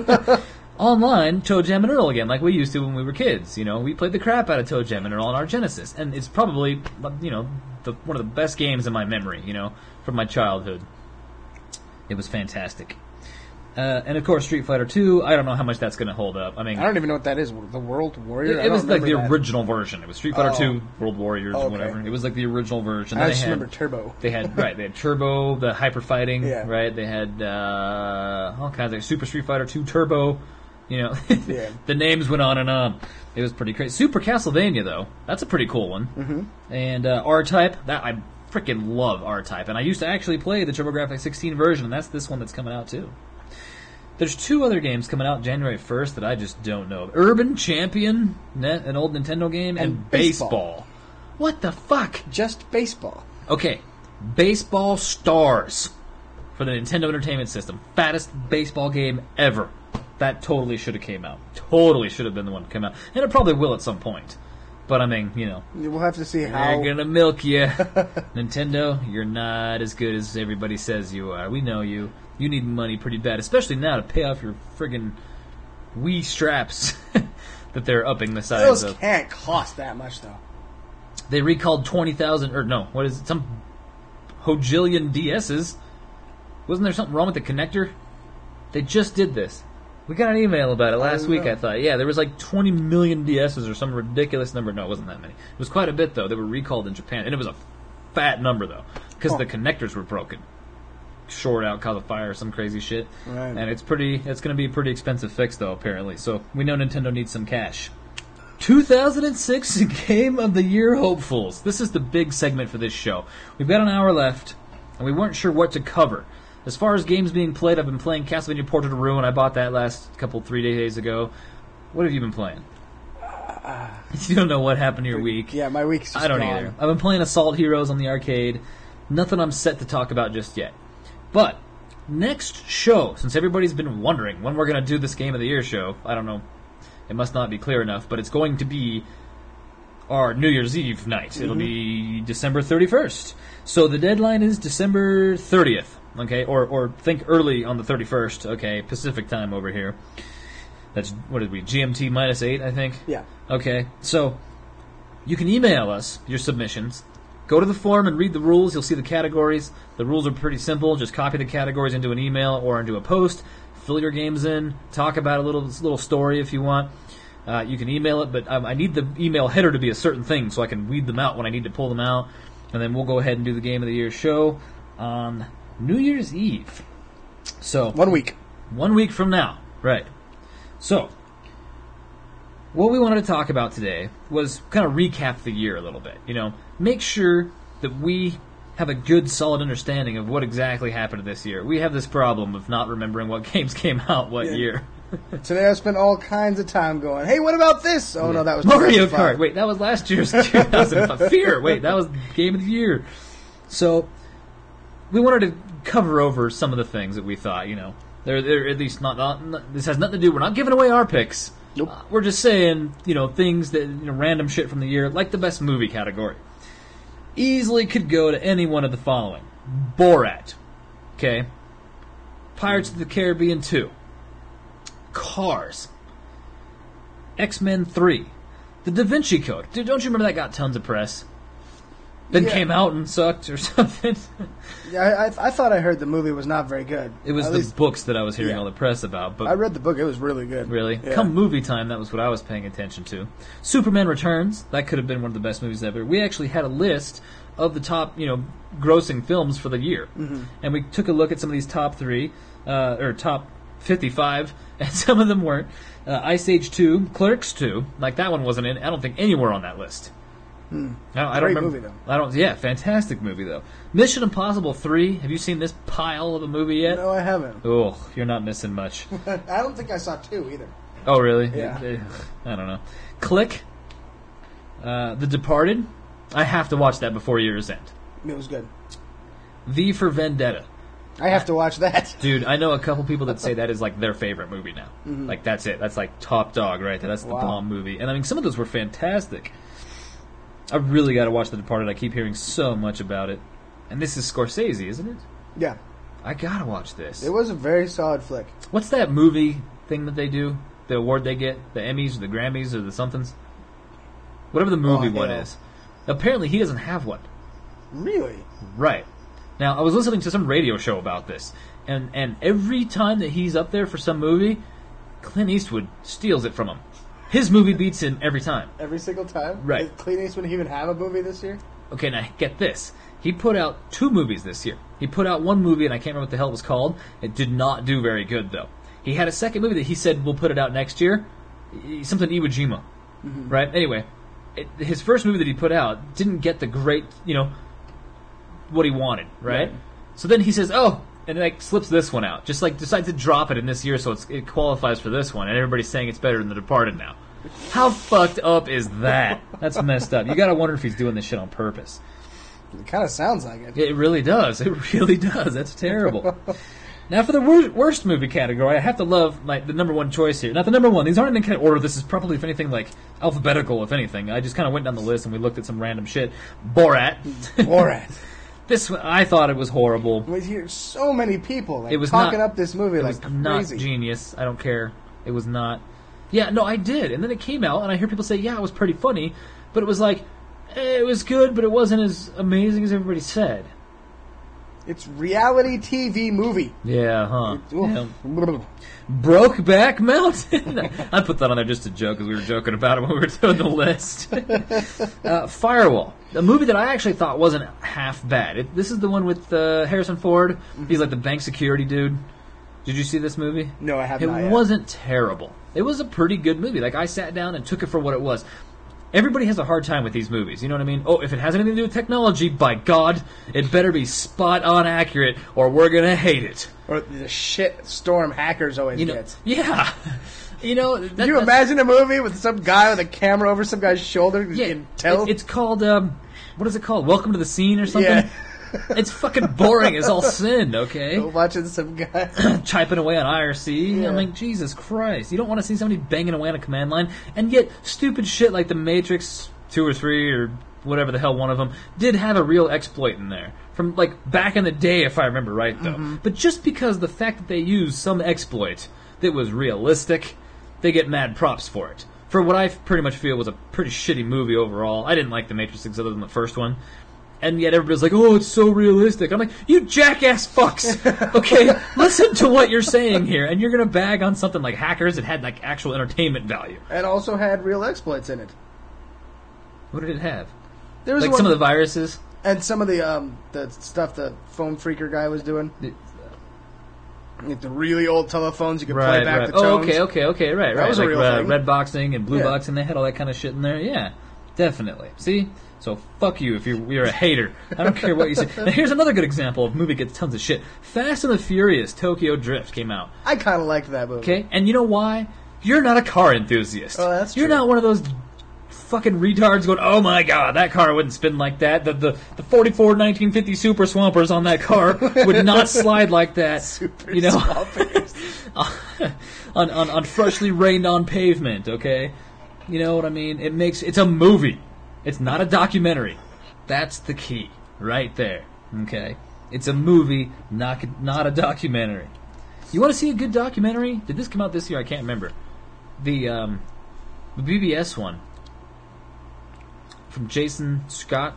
online Toe Jam and Earl again, like we used to when we were kids. You know, we played the crap out of Toe Jam and Earl on our Genesis, and it's probably, you know, the, one of the best games in my memory. You know, from my childhood. It was fantastic. Uh, and of course, Street Fighter two. I don't know how much that's going to hold up. I mean, I don't even know what that is. The World Warrior? it, I it don't was like the remember that. original version. It was Street Fighter Oh. two, World Warriors, Okay. or whatever. It was like the original version. I Then they just had- remember Turbo. They had right. They had Turbo, the hyper fighting. Yeah. Right. They had uh, all kinds of Super Street Fighter two Turbo. You know, Yeah. the names went on and on. It was pretty crazy. Super Castlevania though, that's a pretty cool one. Mm-hmm. And uh, R-Type, that I freaking love R-Type, and I used to actually play the TurboGrafx sixteen version, and that's this one that's coming out too. There's two other games coming out January first that I just don't know. Urban Champion, net, an old Nintendo game, and, And baseball. baseball. What the fuck? Just baseball. Okay, Baseball Stars for the Nintendo Entertainment System. Fattest baseball game ever. That totally should have came out. Totally should have been the one that came out. And it probably will at some point. But I mean, you know, We'll have to see how. they're gonna milk you. Nintendo, you're not as good as everybody says you are. We know you. You need money pretty bad, especially now to pay off your friggin' Wii straps that they're upping the size Those of. can't cost that much, though. They recalled twenty thousand, or no, what is it, some hojillion D S's. Wasn't there something wrong with the connector? They just did this. We got an email about it last week, know. I thought. Yeah, there was like twenty million D S's or some ridiculous number. No, it wasn't that many. It was quite a bit, though. They were recalled in Japan. And it was a fat number, though, because Huh. the connectors were broken. Short out, cause of fire, or some crazy shit. Right. And it's pretty. It's going to be a pretty expensive fix, though, apparently. So we know Nintendo needs some cash. two thousand six Game of the Year hopefuls. This is the big segment for this show. We've got an hour left, and we weren't sure what to cover. As far as games being played, I've been playing Castlevania Portrait of Ruin. I bought that last couple, three days ago. What have you been playing? Uh, you don't know what happened to your week. Yeah, my week's just I don't gone. either. I've been playing Assault Heroes on the arcade. Nothing I'm set to talk about just yet. But, next show, since everybody's been wondering when we're going to do this Game of the Year show, I don't know, it must not be clear enough, but it's going to be our New Year's Eve night. Mm-hmm. It'll be December thirty-first. So the deadline is December thirtieth, okay? Or or think early on the thirty-first, okay? Pacific time over here. That's, what did we, G M T minus eight, I think? Yeah. Okay, so you can email us your submissions. Go to the forum and read the rules. You'll see the categories. The rules are pretty simple. Just copy the categories into an email or into a post. Fill your games in. Talk about a little little story if you want. Uh, you can email it, but um, I need the email header to be a certain thing so I can weed them out when I need to pull them out. And then we'll go ahead and do the Game of the Year show on New Year's Eve. So One week. One week from now. Right. So, what we wanted to talk about today was kind of recap the year a little bit. You know, make sure that we have a good, solid understanding of what exactly happened this year. We have this problem of not remembering what games came out what Yeah. year. Today I spent all kinds of time going, hey, what about this? Oh, no, that was Mario two thousand five. Kart. Wait, that was last year's two thousand five. Fear. Wait, that was Game of the Year. So, we wanted to cover over some of the things that we thought, you know, they're, they're at least not, not, not. This has nothing to do. We're not giving away our picks. Nope. Uh, we're just saying, you know, things that, you know, random shit from the year, like the best movie category. Easily could go to any one of the following: Borat, okay, Pirates of the Caribbean two, Cars, X-Men three, The Da Vinci Code. Dude, don't you remember that got tons of press? Then Yeah. came out and sucked or something. Yeah, I, I, I thought I heard the movie was not very good. It was At the least books that I was hearing yeah. all the press about. But I read the book. It was really good. really, Yeah. come movie time, that was what I was paying attention to. Superman Returns, that could have been one of the best movies ever. We actually had a list of the top, you know, grossing films for the year, Mm-hmm. and we took a look at some of these top three, uh, or top fifty-five, and some of them weren't. Uh, Ice Age two, Clerks two, like that one wasn't in. I don't think anywhere on that list. Hmm. I don't, I don't Great remember. movie, though. I don't. Yeah, fantastic movie though. Mission Impossible three. Have you seen this pile of a movie yet? No, I haven't. Oh, you're not missing much. I don't think I saw two either. Oh, really? Yeah. Eh, I don't know. Click. Uh, The Departed. I have to watch that before year's end. It was good. V for Vendetta. I have to watch that. Dude, I know a couple people that say that is like their favorite movie now. Like, that's it. That's like top dog right there. That's the Wow. bomb movie. And I mean, some of those were fantastic. I really got to watch The Departed. I keep hearing so much about it. And this is Scorsese, isn't it? Yeah, I gotta watch this. it was a very solid flick. What's that movie thing that they do? The award they get? The Emmys or the Grammys or the somethings? Whatever the movie Oh, one hell. is. Apparently he doesn't have one. Really? Right. Now, I was listening to some radio show about this, and, and every time that he's up there for some movie, Clint Eastwood steals it from him. His movie beats him every time. Every single time? Right. Did Clint Eastwood even have a movie this year? Okay, now get this. He put out two movies this year. He put out one movie, and I can't remember what the hell it was called. It did not do very good, though. He had a second movie that he said, we'll put it out next year. Something Iwo Jima. Mm-hmm. Right? Anyway, it, his first movie that he put out didn't get the great, you know, what he wanted, right? Right. So then he says, oh, and like slips this one out. Just like decides to drop it in this year so it's, it qualifies for this one, and everybody's saying it's better than The Departed now. How fucked up is that? That's messed up. You gotta wonder if he's doing this shit on purpose. It kind of sounds like it. It really does. It really does. That's terrible. Now, for the wor- worst movie category, I have to love like the number one choice here. Not the number one. These aren't in any kind of order. This is probably, if anything, like alphabetical, if anything. I just kind of went down the list and we looked at some random shit. Borat. Borat. This one, I thought it was horrible. We hear so many people like, It was talking not- up this movie It like was not crazy. genius. I don't care. It was not. Yeah, no, I did. And then it came out, and I hear people say, yeah, it was pretty funny, but it was like, eh, it was good, but it wasn't as amazing as everybody said. It's reality T V movie. Yeah, huh? Yeah. Brokeback Mountain. I put that on there just to joke, because we were joking about it when we were doing the list. uh, Firewall, a movie that I actually thought wasn't half bad. It, this is the one with uh, Harrison Ford. He's like the bank security dude. Did you see this movie? No, I have it not yet. It wasn't terrible. It was a pretty good movie. Like, I sat down and took it for what it was. Everybody has a hard time with these movies, you know what I mean? Oh, if it has anything to do with technology, by God, it better be spot-on accurate, or we're gonna hate it. Or the shit storm hackers always you know, get. Yeah. You know... That, Can you imagine a movie with some guy with a camera over some guy's shoulder? You yeah, can tell? It, it's called, um... what is it called? Welcome to the Scene or something? Yeah. It's fucking boring as all sin, okay? Watching some guy typing away on I R C. Yeah. I'm like, Jesus Christ. You don't want to see somebody banging away on a command line, and yet stupid shit like The Matrix two or three or whatever the hell one of them did have a real exploit in there. From, like, back in the day, if I remember right, though. Mm-hmm. But just because the fact that they used some exploit that was realistic, they get mad props for it. For what I pretty much feel was a pretty shitty movie overall. I didn't like The Matrix other than the first one. And yet everybody's like, oh, it's so realistic. I'm like, you jackass fucks. Okay, listen to what you're saying here. And you're going to bag on something like Hackers that had, like, actual entertainment value. and also had real exploits in it. What did it have? There was Like one, some of the viruses? and some of the um the stuff the phone freaker guy was doing. The- Like the really old telephones you could Right, play back right. the tones. Oh, okay, okay, okay, right, That right. was a like real uh, thing. red boxing and blue Yeah. boxing, they had all that kind of shit in there. Yeah, definitely. See? So fuck you if you're, you're a hater. I don't care what you say. Now here's another good example of a movie that gets tons of shit. Fast and the Furious Tokyo Drift came out. I kind of liked that movie. Okay? And you know why? You're not a car enthusiast. Oh, that's You're true. not one of those fucking retards going, oh my god, that car wouldn't spin like that. The the, the forty-four nineteen fifty Super Swampers on that car would not slide like that. Super you know, Swampers. on, on on freshly rained on pavement, okay? You know what I mean? It makes it's a movie. It's not a documentary. That's the key right there. Okay? It's a movie, not not a documentary. You want to see a good documentary? Did this come out this year? I can't remember. The um the B B S one from Jason Scott.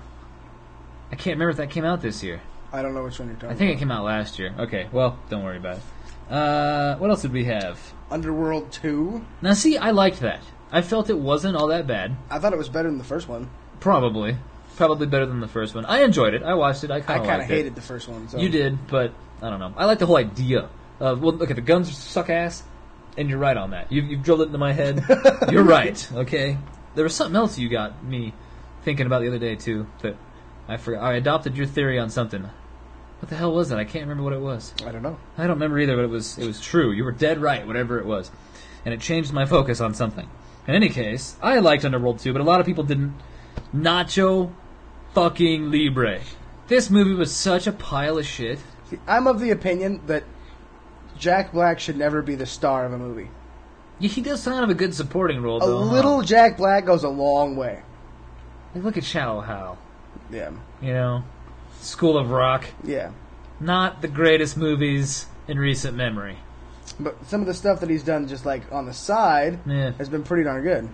I can't remember if that came out this year. I don't know which one you're talking I think about. it came out last year. Okay, well, don't worry about it. Uh, what else did we have? Underworld two. Now, see, I liked that. I felt it wasn't all that bad. I thought it was better than the first one. Probably. Probably better than the first one. I enjoyed it. I watched it. I I kind of kind liked of hated it. the first one. So. You did, but I don't know. I like the whole idea of, well, look, the guns suck ass, and you're right on that. You've, you've drilled it into my head. You're right, okay? There was something else you got me thinking about the other day, too, that I forgot. I adopted your theory on something. What the hell was that? I can't remember what it was. I don't know. I don't remember either, but it was it was true. You were dead right, whatever it was. And it changed my focus on something. In any case, I liked Underworld two, but a lot of people didn't. Nacho fucking Libre. This movie was such a pile of shit. See, I'm of the opinion that Jack Black should never be the star of a movie. Yeah, he does kind of a good supporting role, A though. huh? little Jack Black goes a long way. Like, look at Shallow Hal. Yeah. You know? School of Rock. Yeah. Not the greatest movies in recent memory. But some of the stuff that he's done just like on the side Yeah. has been pretty darn good.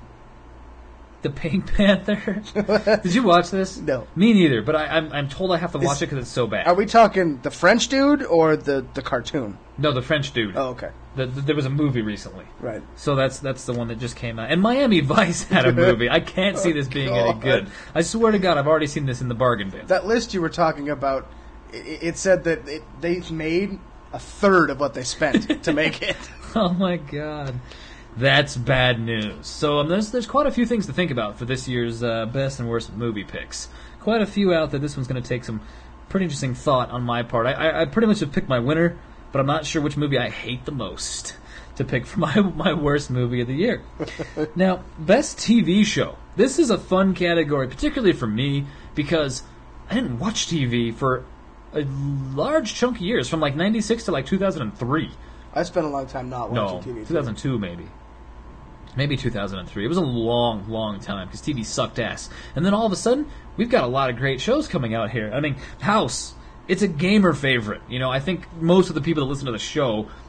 The Pink Panther. Did you watch this? No. Me neither, but I, I'm, I'm told I have to watch Is- it because it's so bad. Are we talking the French dude or the, the cartoon? No, the French dude. Oh, okay. The, the, there was a movie recently. Right. So that's that's the one that just came out. And Miami Vice had a movie. I can't see this being any God. good. I swear to God, I've already seen this in the bargain bin. That list you were talking about, it, it said that it, they made a third of what they spent to make it. Oh my God. That's bad news. So um, there's there's quite a few things to think about for this year's uh, best and worst movie picks. Quite a few out there. This one's going to take some pretty interesting thought on my part. I, I, I pretty much have picked my winner, but I'm not sure which movie I hate the most to pick for my, my worst movie of the year. Now, best T V show. This is a fun category, particularly for me, because I didn't watch T V for a large chunk of years, from like ninety-six to like two thousand three. I spent a long time not watching No, T V. two thousand two maybe. Maybe two thousand three. It was a long, long time because T V sucked ass. And then all of a sudden, we've got a lot of great shows coming out here. I mean, House, it's a gamer favorite. You know, I think most of the people that listen to the show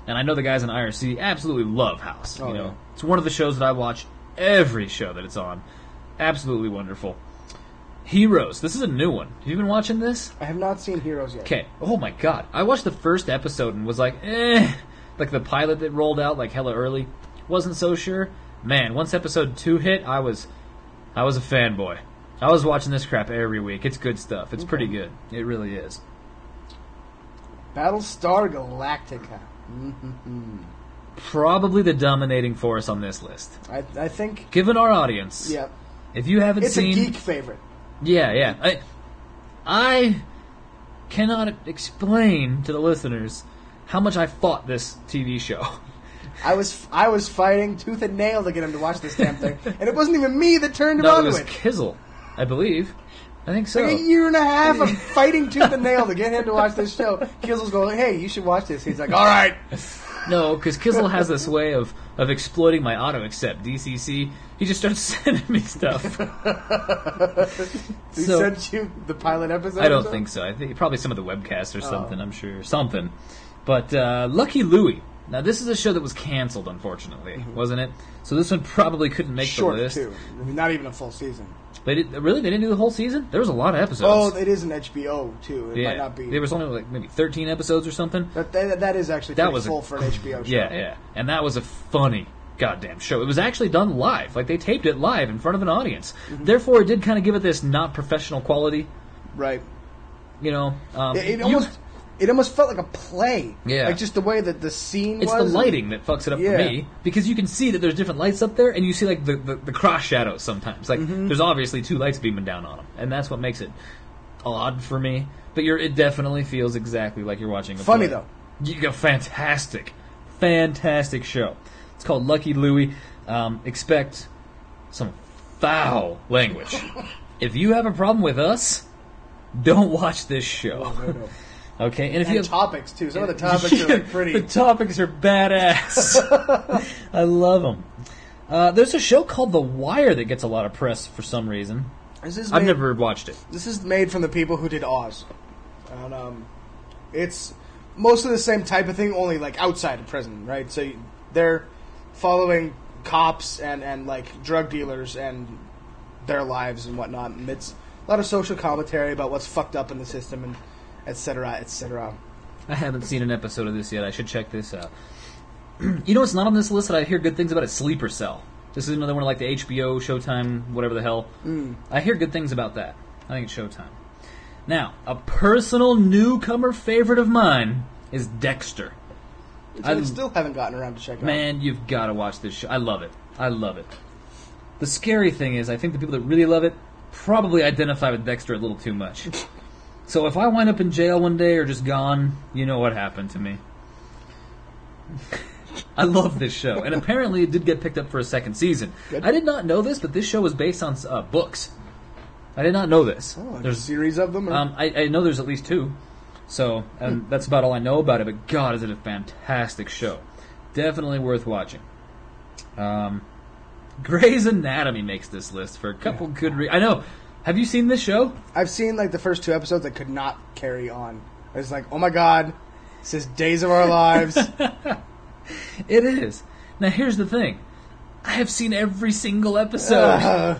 And I know the guys in I R C absolutely love House. Oh, you know, yeah. it's one of the shows that I watch every show that it's on. Absolutely wonderful. Heroes. This is a new one. Have you been watching this? I have not seen Heroes yet. Okay. Oh my god. I watched the first episode and was like, eh. Like the pilot that rolled out like hella early. Wasn't so sure. Man, once episode two hit, I was, I was a fanboy. I was watching this crap every week. It's good stuff. It's Okay. pretty good. It really is. Battlestar Galactica. Mm-hmm. Probably the dominating force on this list. I, I think, Given our audience, yeah, if you haven't it's seen, a geek favorite. yeah, yeah, I, I cannot explain to the listeners how much I fought this T V show. I was I was fighting tooth and nail to get him to watch this damn thing, and it wasn't even me that turned him No, it on was to it. Kizzle, I believe. I think so. Like a year and a half of fighting tooth and nail to get him to watch this show. Kizzle's going, hey, you should watch this. He's like, all right. No, because Kizzle has this way of, of exploiting my auto-accept, D C C. He just starts sending me stuff. He So- sent you the pilot episode? I or don't something? think so. I think probably some of the webcasts or Oh. something, I'm sure. Something. But uh, Lucky Louie. Now, this is a show that was canceled, unfortunately, wasn't it? So this one probably couldn't make Short, the list. too. I mean, not even a full season. They did, really? They didn't do the whole season? There was a lot of episodes. Oh, it is an H B O, too. It yeah. might not be. There was only like maybe thirteen episodes or something. That, that, that is actually That pretty was a- full for an H B O show. Yeah, yeah. And that was a funny goddamn show. It was actually done live. Like, they taped it live in front of an audience. Mm-hmm. Therefore, it did kind of give it this not professional quality. Right. You know? Um, It, it you- almost it almost felt like a play. Yeah. Like just the way that the scene It's was. the lighting that fucks it up Yeah. for me, because you can see that there's different lights up there, and you see like the, the, the cross shadows sometimes. Like Mm-hmm. there's obviously two lights beaming down on them, and that's what makes it odd for me. But you're it definitely feels exactly like you're watching a Funny, play. though. You go fantastic, fantastic show. It's called Lucky Louie. Um, expect some foul language. If you have a problem with us, don't watch this show. No, no. Okay, and if And you have topics, too. Some of the topics are like pretty. the topics are badass. I love them. Uh, there's a show called The Wire that gets a lot of press for some reason. This is I've made- never watched it. This is made from the people who did Oz. And, um, it's mostly the same type of thing, only like outside of prison, right? So you, they're following cops and, and like drug dealers and their lives and whatnot. And it's a lot of social commentary about what's fucked up in the system and et cetera, et cetera. I haven't seen an episode of this yet. I should check this out. You know what's not on this list that I hear good things about? It's Sleeper Cell. This is another one of like the H B O, Showtime, whatever the hell. Mm. I hear good things about that. I think it's Showtime. Now, a personal newcomer favorite of mine is Dexter. Which I- I still haven't gotten around to check out. Man, you've got to watch this show. I love it. I love it. The scary thing is, I think the people that really love it probably identify with Dexter a little too much. So if I wind up in jail one day or just gone, you know what happened to me. I love this show, and apparently it did get picked up for a second season. Good. I did not know this, but this show was based on uh, books. I did not know this. Oh, like a There's series of them? Or? um, I, I know there's at least two, so and that's about all I know about it. But God, is it a fantastic show! Definitely worth watching. Um, Grey's Anatomy makes this list for a couple good. Re- I know. Have you seen this show? I've seen like the first two episodes. I could not carry on. I was like, oh my god, this is Days of Our Lives. It is. Now here's the thing. I have seen every single episode.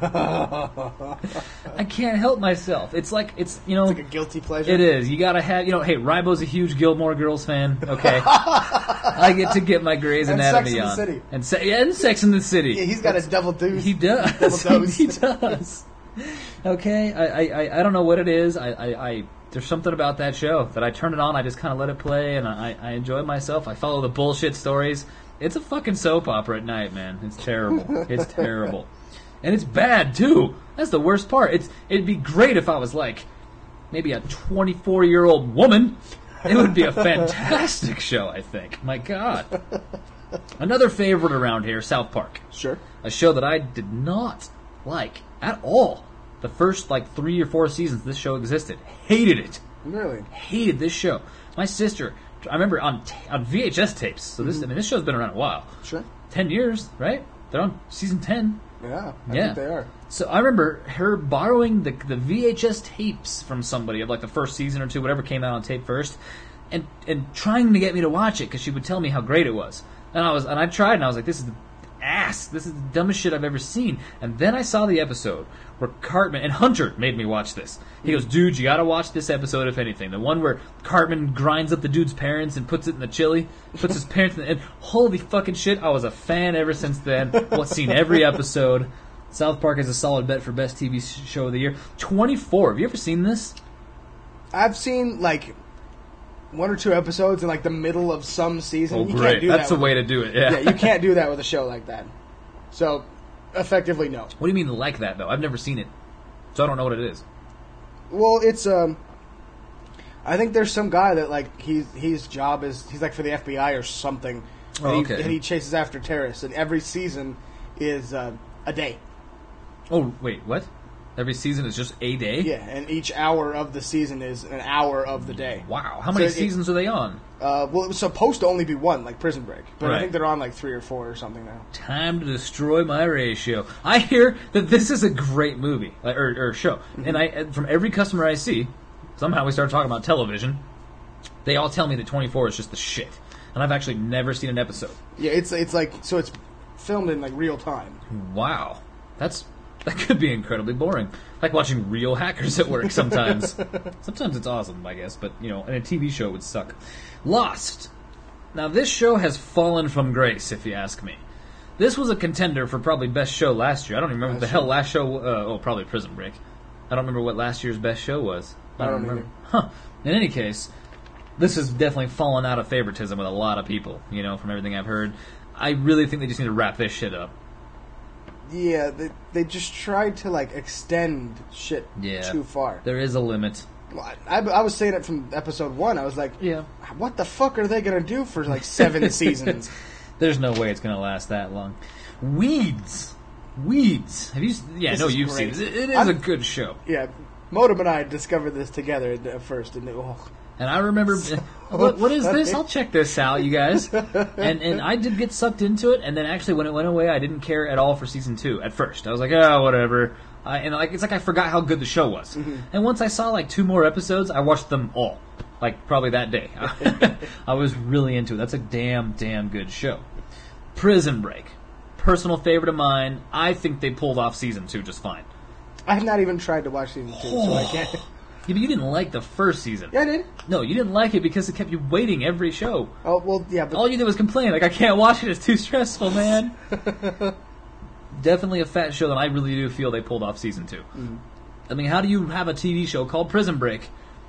I can't help myself. It's like it's you know It's like a guilty pleasure. It is. You gotta have, you know, hey, Ribo's a huge Gilmore Girls fan, okay? I get to get my Grey's And Anatomy Sex and the on. City. And, Se- yeah, and Sex in the City. Yeah, he's got a double deuce. He does. Double dose. he does. Okay, I, I, I- I don't know what it is. I, I, I there's something about that show that I turn it on, I just kind of let it play, and I, I enjoy myself. I follow the bullshit stories. It's a fucking soap opera at night, man. It's terrible. It's terrible. And it's bad, too. That's the worst part. It's It'd be great if I was, like, maybe a twenty-four-year-old woman. It would be a fantastic show, I think. My God. Another favorite around here, South Park. Sure. A show that I did not like at all. The first, like, three or four seasons this show existed. Hated it. Really? Hated this show. My sister, I remember on t- on V H S tapes. So this, I mean, this show's been around a while. Sure. Ten years, right? They're on season ten. Yeah, I Yeah. think they are. So I remember her borrowing the the V H S tapes from somebody of like the first season or two, whatever came out on tape first, and and trying to get me to watch it because she would tell me how great it was. And I was and I tried and I was like, this is the ass. This is the dumbest shit I've ever seen. And then I saw the episode where Cartman and Hunter made me watch this. He goes, dude, you gotta watch this episode if anything. The one where Cartman grinds up the dude's parents and puts it in the chili, puts his parents in the, and holy fucking shit, I was a fan ever since then. I've seen every episode. South Park is a solid bet for best T V show of the year. twenty-four. Have you ever seen this? I've seen like one or two episodes in like the middle of some season. Oh, you great. Can't do That's that the with, way to do it, yeah. Yeah, you can't do that with a show like that. So, effectively, no. What do you mean like that, though? I've never seen it, so I don't know what it is. Well, it's, um... I think there's some guy that, like, he's, his job is... He's, like, for the F B I or something. Oh, and he, okay. And he chases after terrorists. And every season is uh, a day. Oh, wait, what? Every season is just a day? Yeah, and each hour of the season is an hour of the day. Wow. How many So it- seasons are they on? Uh, well, it was supposed to only be one, like Prison Break. But Right. I think they're on, like, three or four or something now. Time to destroy my ratio. I hear that this is a great movie, like, or, or show. Mm-hmm. And I, from every customer I see, somehow we started talking about television, they all tell me that twenty-four is just the shit. And I've actually never seen an episode. Yeah, it's it's like... So it's filmed in, like, real time. Wow. That's... That could be incredibly boring. Like watching real hackers at work sometimes. Sometimes it's awesome, I guess, but, you know, in a T V show it would suck. Lost. Now, this show has fallen from grace, if you ask me. This was a contender for probably best show last year. I don't even remember what the hell last show... Uh, oh, probably Prison Break. I don't remember what last year's best show was. I don't either. Huh. In any case, this has definitely fallen out of favoritism with a lot of people, you know, from everything I've heard. I really think they just need to wrap this shit up. Yeah, they, they just tried to, like, extend shit Yeah. too far. There is a limit. Well, I, I was saying it from episode one. I was like, Yeah. what the fuck are they going to do for, like, seven seasons? There's no way it's going to last that long. Weeds. Weeds. Have you? s- Yeah, This no, is you've great. seen it. It is I'm- a good show. Yeah, Modem and I discovered this together at first, and oh, And I remember, what, what is this? funny. I'll check this out, you guys. And and I did get sucked into it, and then actually when it went away, I didn't care at all for season two at first. I was like, oh, whatever. I, and like it's like I forgot how good the show was. And once I saw like two more episodes, I watched them all, like probably that day. I was really into it. That's a damn, damn good show. Prison Break, personal favorite of mine. I think they pulled off season two just fine. I have not even tried to watch season two, so I can't. Yeah, but you didn't like the first season. Yeah, I did. No, you didn't like it because it kept you waiting every show. Oh well, yeah, but All you did was complain, like, I can't watch it, it's too stressful, man. Definitely a fat show that I really do feel they pulled off season two. Mm-hmm. I mean, how do you have a T V show called Prison Break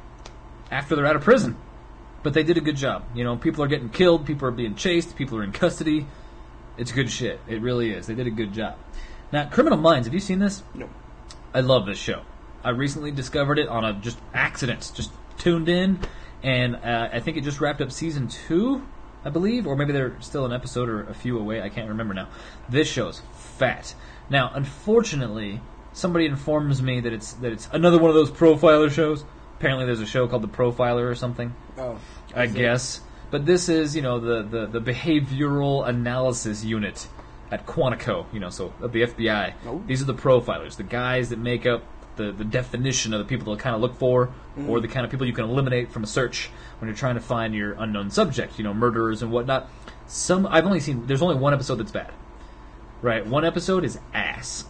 after they're out of prison? But they did a good job. You know, people are getting killed, people are being chased, people are in custody. It's good shit. It really is. They did a good job. Now, Criminal Minds, have you seen this? no. I love this show. I recently discovered it on a just accident. Just tuned in, and uh, I think it just wrapped up season two, I believe, or maybe they're still an episode or a few away. I can't remember now. This show's fat. Now, unfortunately, somebody informs me that it's that it's another one of those profiler shows. Apparently, there's a show called The Profiler or something. Oh, I is it? guess. But this is, you know, the, the, the behavioral analysis unit at Quantico, you know, so of the F B I. Oh. These are the profilers, the guys that make up the, the definition of the people they'll kind of look for, or the kind of people you can eliminate from a search when you're trying to find your unknown subject, you know, murderers and whatnot. Some I've only seen, there's only one episode that's bad. Right? One episode is ass.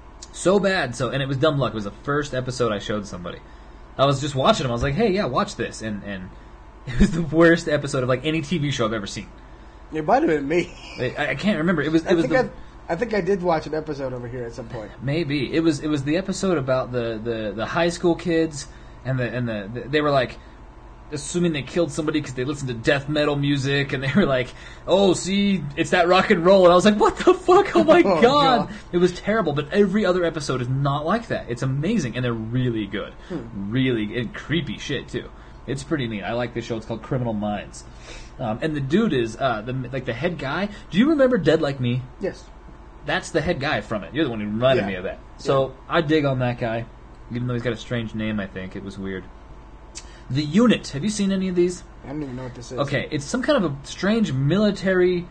So bad, so, and it was dumb luck. It was the first episode I showed somebody. I was just watching them. I was like, hey, yeah, watch this. And, and it was the worst episode of, like, any T V show I've ever seen. It might have been me. I, I can't remember. It was, it I was think the... I, I think I did watch an episode over here at some point. Maybe it was it was the episode about the, the, the high school kids and the and the, the they were like assuming they killed somebody because they listened to death metal music and they were like, oh, see, it's that rock and roll, and I was like, what the fuck? Oh my Oh, god. God. It was terrible. But every other episode is not like that. It's amazing and they're really good, really and creepy shit too. It's pretty neat. I like this show. It's called Criminal Minds, um, and the dude is uh, the like the head guy. Do you remember Dead Like Me? Yes. That's the head guy from it. You're the one who reminded Yeah. me of that. So I dig on that guy, even though he's got a strange name. I think it was weird. The Unit. Have you seen any of these? I don't even know what this is. Okay, it's some kind of a strange military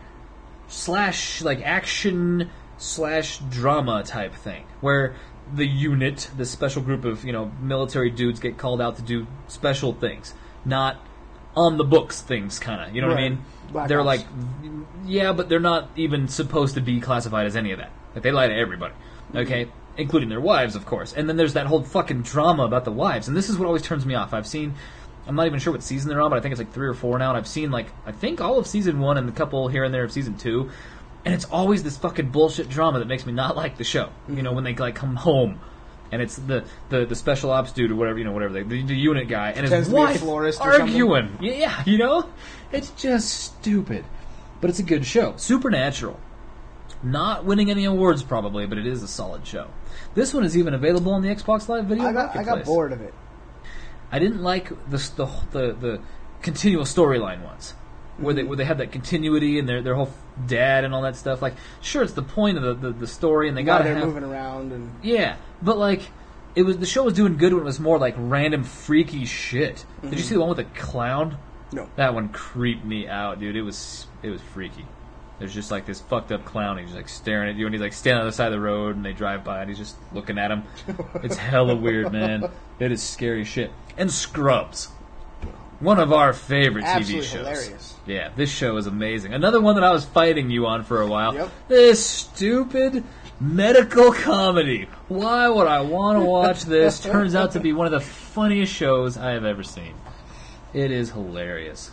slash like action slash drama type thing where the Unit, the special group of you know military dudes, get called out to do special things, not on the books things, kind of. You know what I Right. mean? Black they're Ops. like, yeah, but they're not even supposed to be classified as any of that. Like, they lie to everybody, okay? Including their wives, of course. And then there's that whole fucking drama about the wives. And this is what always turns me off. I've seen, I'm not even sure what season they're on, but I think it's like three or four now. And I've seen, like, I think all of season one and a couple here and there of season two. And it's always this fucking bullshit drama that makes me not like the show. You know, when they, like, come home. And it's the, the, the special ops dude or whatever, you know, whatever, the, the, the unit guy, and Pretends his to be a wife florist or arguing. Yeah, you know? It's just stupid. But it's a good show. Supernatural. Not winning any awards, probably, but it is a solid show. This one is even available on the Xbox Live Video I got I Marketplace. got bored of it. I didn't like the the the, the continual storyline ones, where they where they had that continuity and their their whole dad and all that stuff. Like, sure, it's the point of the, the, the story, and they Now got to they're have moving around and yeah, but like it was the show was doing good when it was more like random freaky shit. Did you see the one with the clown? no. That one creeped me out, dude. It was it was freaky. There's just like this fucked up clown. He's like staring at you, and he's like standing on the side of the road, and they drive by, and he's just looking at him. It's hella weird, man. It is scary shit. And Scrubs, one of our favorite Absolutely T V shows. hilarious. Yeah, this show is amazing. Another one that I was fighting you on for a while. Yep. This stupid medical comedy. Why would I want to watch this? Turns out to be one of the funniest shows I have ever seen. It is hilarious.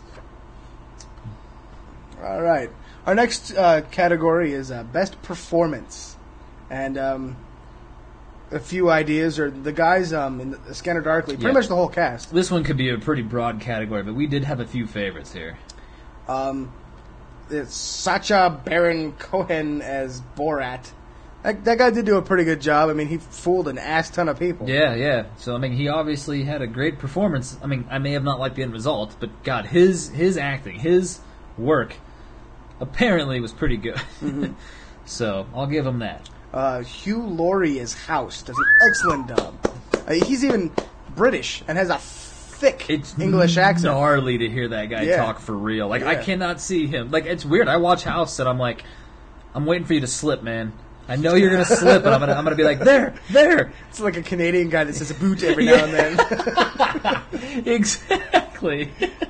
All right. Our next uh, category is uh, best performance, and um, a few ideas are the guys um, in the Scanner Darkly, pretty Yeah. much the whole cast. This one could be a pretty broad category, but we did have a few favorites here. Um, it's Sacha Baron Cohen as Borat. That, that guy did do a pretty good job. I mean, he fooled an ass ton of people. Yeah, yeah. So I mean, he obviously had a great performance. I mean, I may have not liked the end result, but God, his his acting, his work, apparently was pretty good. Mm-hmm. So I'll give him that. Uh, Hugh Laurie as House does an excellent job. Uh, he's even British and has a thick It's English accent. gnarly to hear that guy Yeah. talk for real. Like I Yeah. cannot see him. Like it's weird. I watch House and I'm like, I'm waiting for you to slip, man. I know you're gonna slip, and I'm gonna I'm gonna be like, there, there. It's like a Canadian guy that says a boot every now and then. Exactly.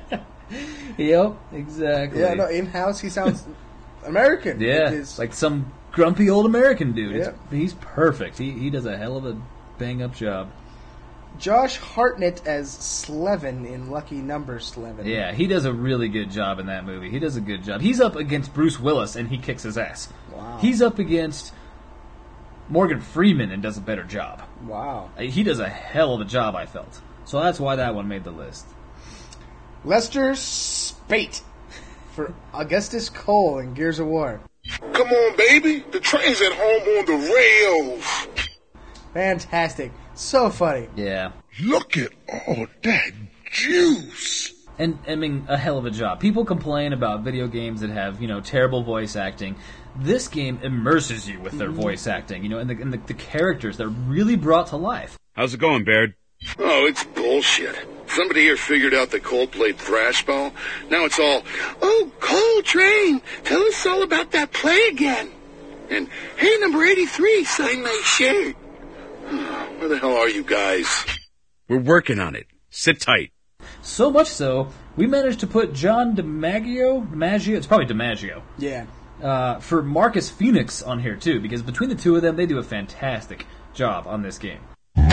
Yep, exactly. Yeah, no, in house he sounds American. Yeah, It is- like some grumpy old American dude. It's, Yeah. he's perfect. He he does a hell of a bang up job. Josh Hartnett as Slevin in Lucky Number Slevin. Yeah, he does a really good job in that movie. He does a good job. He's up against Bruce Willis and he kicks his ass. Wow. He's up against Morgan Freeman and does a better job. Wow. He does a hell of a job, I felt. So that's why that one made the list. Lester Spate for Augustus Cole in Gears of War. Come on, baby. The train's at home on the rails. Fantastic. So funny. Yeah. Look at all that juice. And, I mean, a hell of a job. People complain about video games that have, you know, terrible voice acting. This game immerses you with their voice acting, you know, and the, and the, the characters they're really brought to life. How's it going, Baird? Oh, it's bullshit. Somebody here figured out that Cole played thrash ball. Now it's all, oh, Coltrane, tell us all about that play again. And, hey, number eighty-three, sign my shirt. Where the hell are you guys? We're working on it. Sit tight. So much so, we managed to put John DiMaggio, DiMaggio, it's probably DiMaggio, Yeah. uh, for Marcus Phoenix on here too, because between the two of them, they do a fantastic job on this game.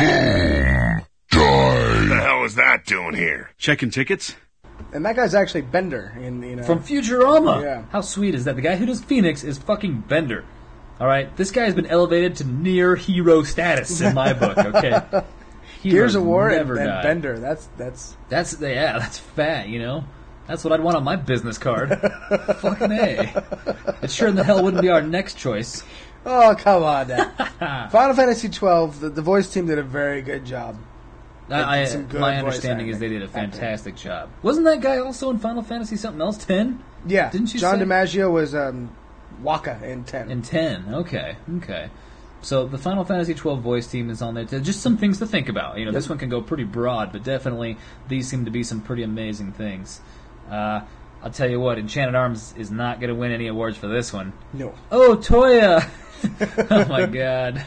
What the hell is that doing here? Checking tickets? And that guy's actually Bender in you know From Futurama! Yeah. How sweet is that? The guy who does Phoenix is fucking Bender. Alright? This guy has been elevated to near hero status in my book, okay? Gears Heroes of War and, never and die. Bender. That's that's That's, yeah, that's fat, you know? That's what I'd want on my business card. Fucking A. It sure in the hell wouldn't be our next choice. oh come on now. Final Fantasy twelve. The, the voice team did a very good job. I, I, some good my voice understanding is they acting. did a fantastic job. Wasn't that guy also in Final Fantasy something else? ten? Yeah, Didn't you John say? DiMaggio was um, Waka in ten. In ten, okay, okay. So the Final Fantasy twelve voice team is on there. too. Just some things to think about. You know, this one can go pretty broad, but definitely these seem to be some pretty amazing things. Uh, I'll tell you what, Enchanted Arms is not going to win any awards for this one. No. Oh, Toya! Oh my god.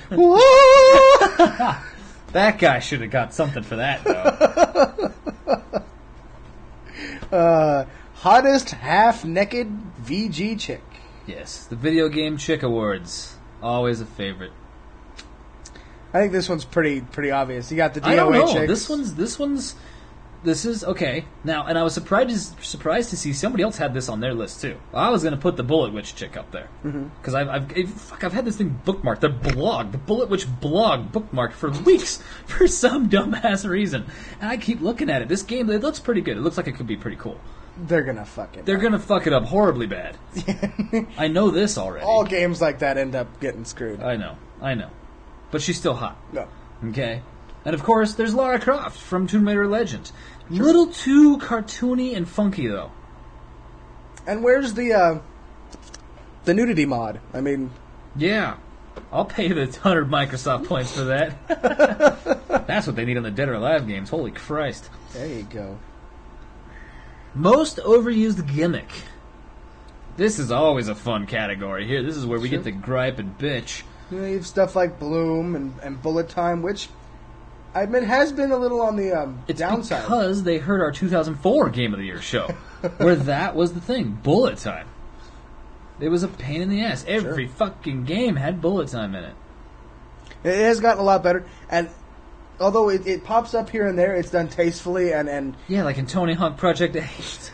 That guy should have got something for that, though. uh, hottest half-naked V G chick. Yes, the Video Game Chick Awards. Always a favorite. I think this one's pretty pretty obvious. You got the D I O A don't know. chicks. This one's this one's this is okay now, and I was surprised surprised to see somebody else had this on their list too. I was going to put the Bullet Witch chick up there because I've I've, I've fuck I've had this thing bookmarked. The blog, the Bullet Witch blog, bookmarked for weeks for some dumbass reason, and I keep looking at it. This game, it looks pretty good. It looks like it could be pretty cool. They're gonna fuck it. They're up. gonna fuck it up horribly bad. I know this already. All games like that end up getting screwed. I know, I know, but she's still hot. No. Okay. And of course, there's Lara Croft from Tomb Raider Legend. Little too cartoony and funky, though. And where's the uh, the nudity mod? I mean, Yeah. I'll pay the one hundred Microsoft points for that. That's what they need on the Dead or Alive games. Holy Christ. there you go. Most overused gimmick. This is always a fun category here. This is where we Sure. get to gripe and bitch. You know, you have stuff like Bloom and, and Bullet Time, which I admit has been a little on the um, It's downside. because they heard our two thousand four Game of the Year show, where that was the thing, bullet time. It was a pain in the ass. Every Sure. fucking game had bullet time in it. It has gotten a lot better, and although it, it pops up here and there, it's done tastefully and, and Yeah, like in Tony Hawk Project eight.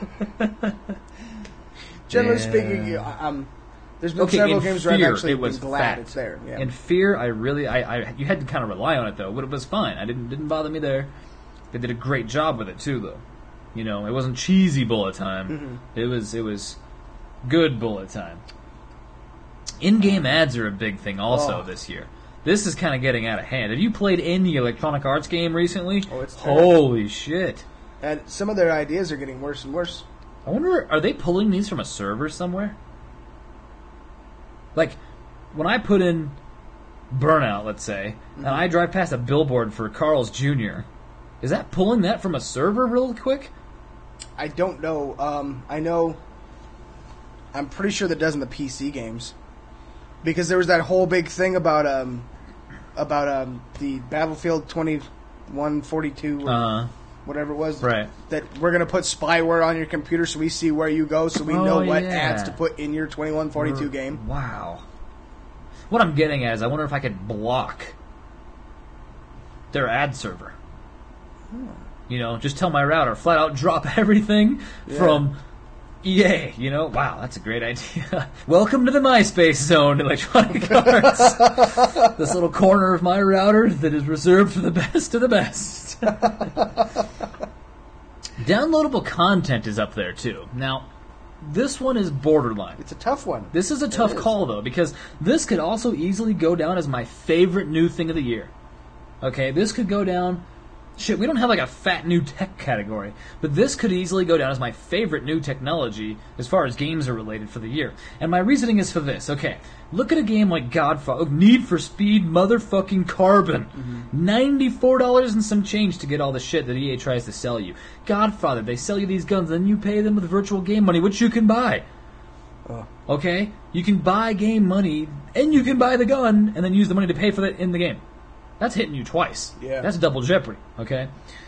generally Yeah. speaking, you- um, there's been Okay, several in games where I've Fear, actually it was been glad fat. it's there. Yeah. In Fear, I really, I, I, you had to kind of rely on it though, but it was fine. I didn't, didn't bother me there. They did a great job with it too, though. You know, it wasn't cheesy bullet time. Mm-hmm. It was, it was good bullet time. In-game ads are a big thing also Oh. this year. This is kind of getting out of hand. Have you played any Electronic Arts game recently? Oh, it's terrible. Holy shit! And some of their ideas are getting worse and worse. I wonder, are they pulling these from a server somewhere? Like, when I put in Burnout, let's say, and I drive past a billboard for Carl's Junior, is that pulling that from a server real quick? I don't know. Um, I know. I'm pretty sure that does in the P C games, because there was that whole big thing about um about um the Battlefield twenty-one forty-two or Uh, whatever it was. right. That we're gonna put spyware on your computer so we see where you go, so we Oh, know what yeah. ads to put in your twenty-one forty-two game. Wow. What I'm getting at is I wonder if I could block their ad server. You know, just tell my router, flat out drop everything from E A. You know, wow, that's a great idea. Welcome to the MySpace zone, Electronic Arts. This little corner of my router that is reserved for the best of the best. Downloadable content is up there too. Now, this one is borderline. It's a tough one. This is a tough call, though, because this could also easily go down as my favorite new thing of the year. Okay, this could go down... Shit, we don't have like a fat new tech category, but this could easily go down as my favorite new technology as far as games are related for the year. And my reasoning is for this. Okay, look at a game like Godfather, Need for Speed motherfucking Carbon. Mm-hmm. ninety-four dollars and some change to get all the shit that E A tries to sell you. Godfather, they sell you these guns, then you pay them with virtual game money, which you can buy. Oh. Okay? You can buy game money, and you can buy the gun, and then use the money to pay for that in the game. That's hitting you twice. Yeah. That's double jeopardy, okay?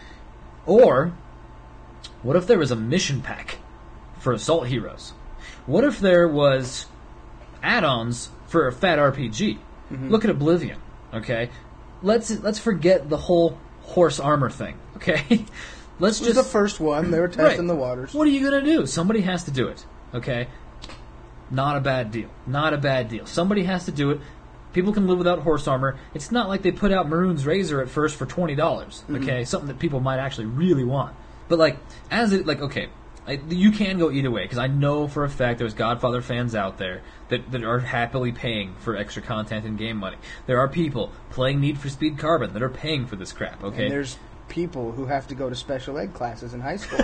Or, what if there was a mission pack for Assault Heroes? What if there was add-ons for a fat R P G? Mm-hmm. Look at Oblivion, okay? Let's let's forget the whole horse armor thing, okay? Let's This was just the first one. They were testing the waters. What are you gonna do? Somebody has to do it, okay? Not a bad deal. Not a bad deal. Somebody has to do it. People can live without horse armor. It's not like they put out Maroon's Razor at first for twenty dollars, okay? Something that people might actually really want. But, like, as it, like, okay, I, you can go either way, because I know for a fact there's Godfather fans out there that, that are happily paying for extra content and game money. There are people playing Need for Speed Carbon that are paying for this crap, okay? And there's people who have to go to special ed classes in high school.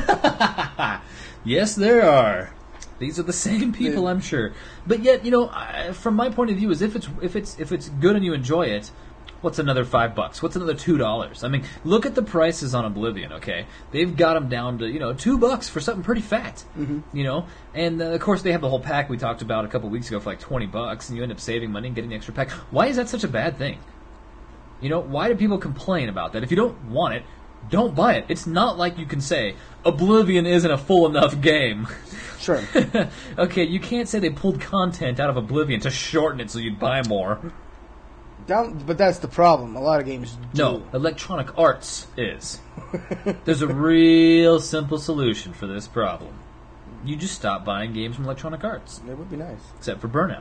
Yes, there are. These are the same people, I'm sure. But yet, you know, I, from my point of view, is if it's if it's if it's good and you enjoy it, what's another five bucks? What's another two dollars? I mean, look at the prices on Oblivion. Okay, they've got them down to you know two bucks for something pretty fat. Mm-hmm. You know, and uh, of course they have the whole pack we talked about a couple weeks ago for like twenty bucks, and you end up saving money and getting the extra pack. Why is that such a bad thing? You know, why do people complain about that? If you don't want it, don't buy it. It's not like you can say, Oblivion isn't a full enough game. Sure. Okay, you can't say they pulled content out of Oblivion to shorten it so you'd buy more. Down, but that's the problem. A lot of games do. No, Electronic Arts is. There's a real simple solution for this problem. You just stop buying games from Electronic Arts. It would be nice. Except for Burnout.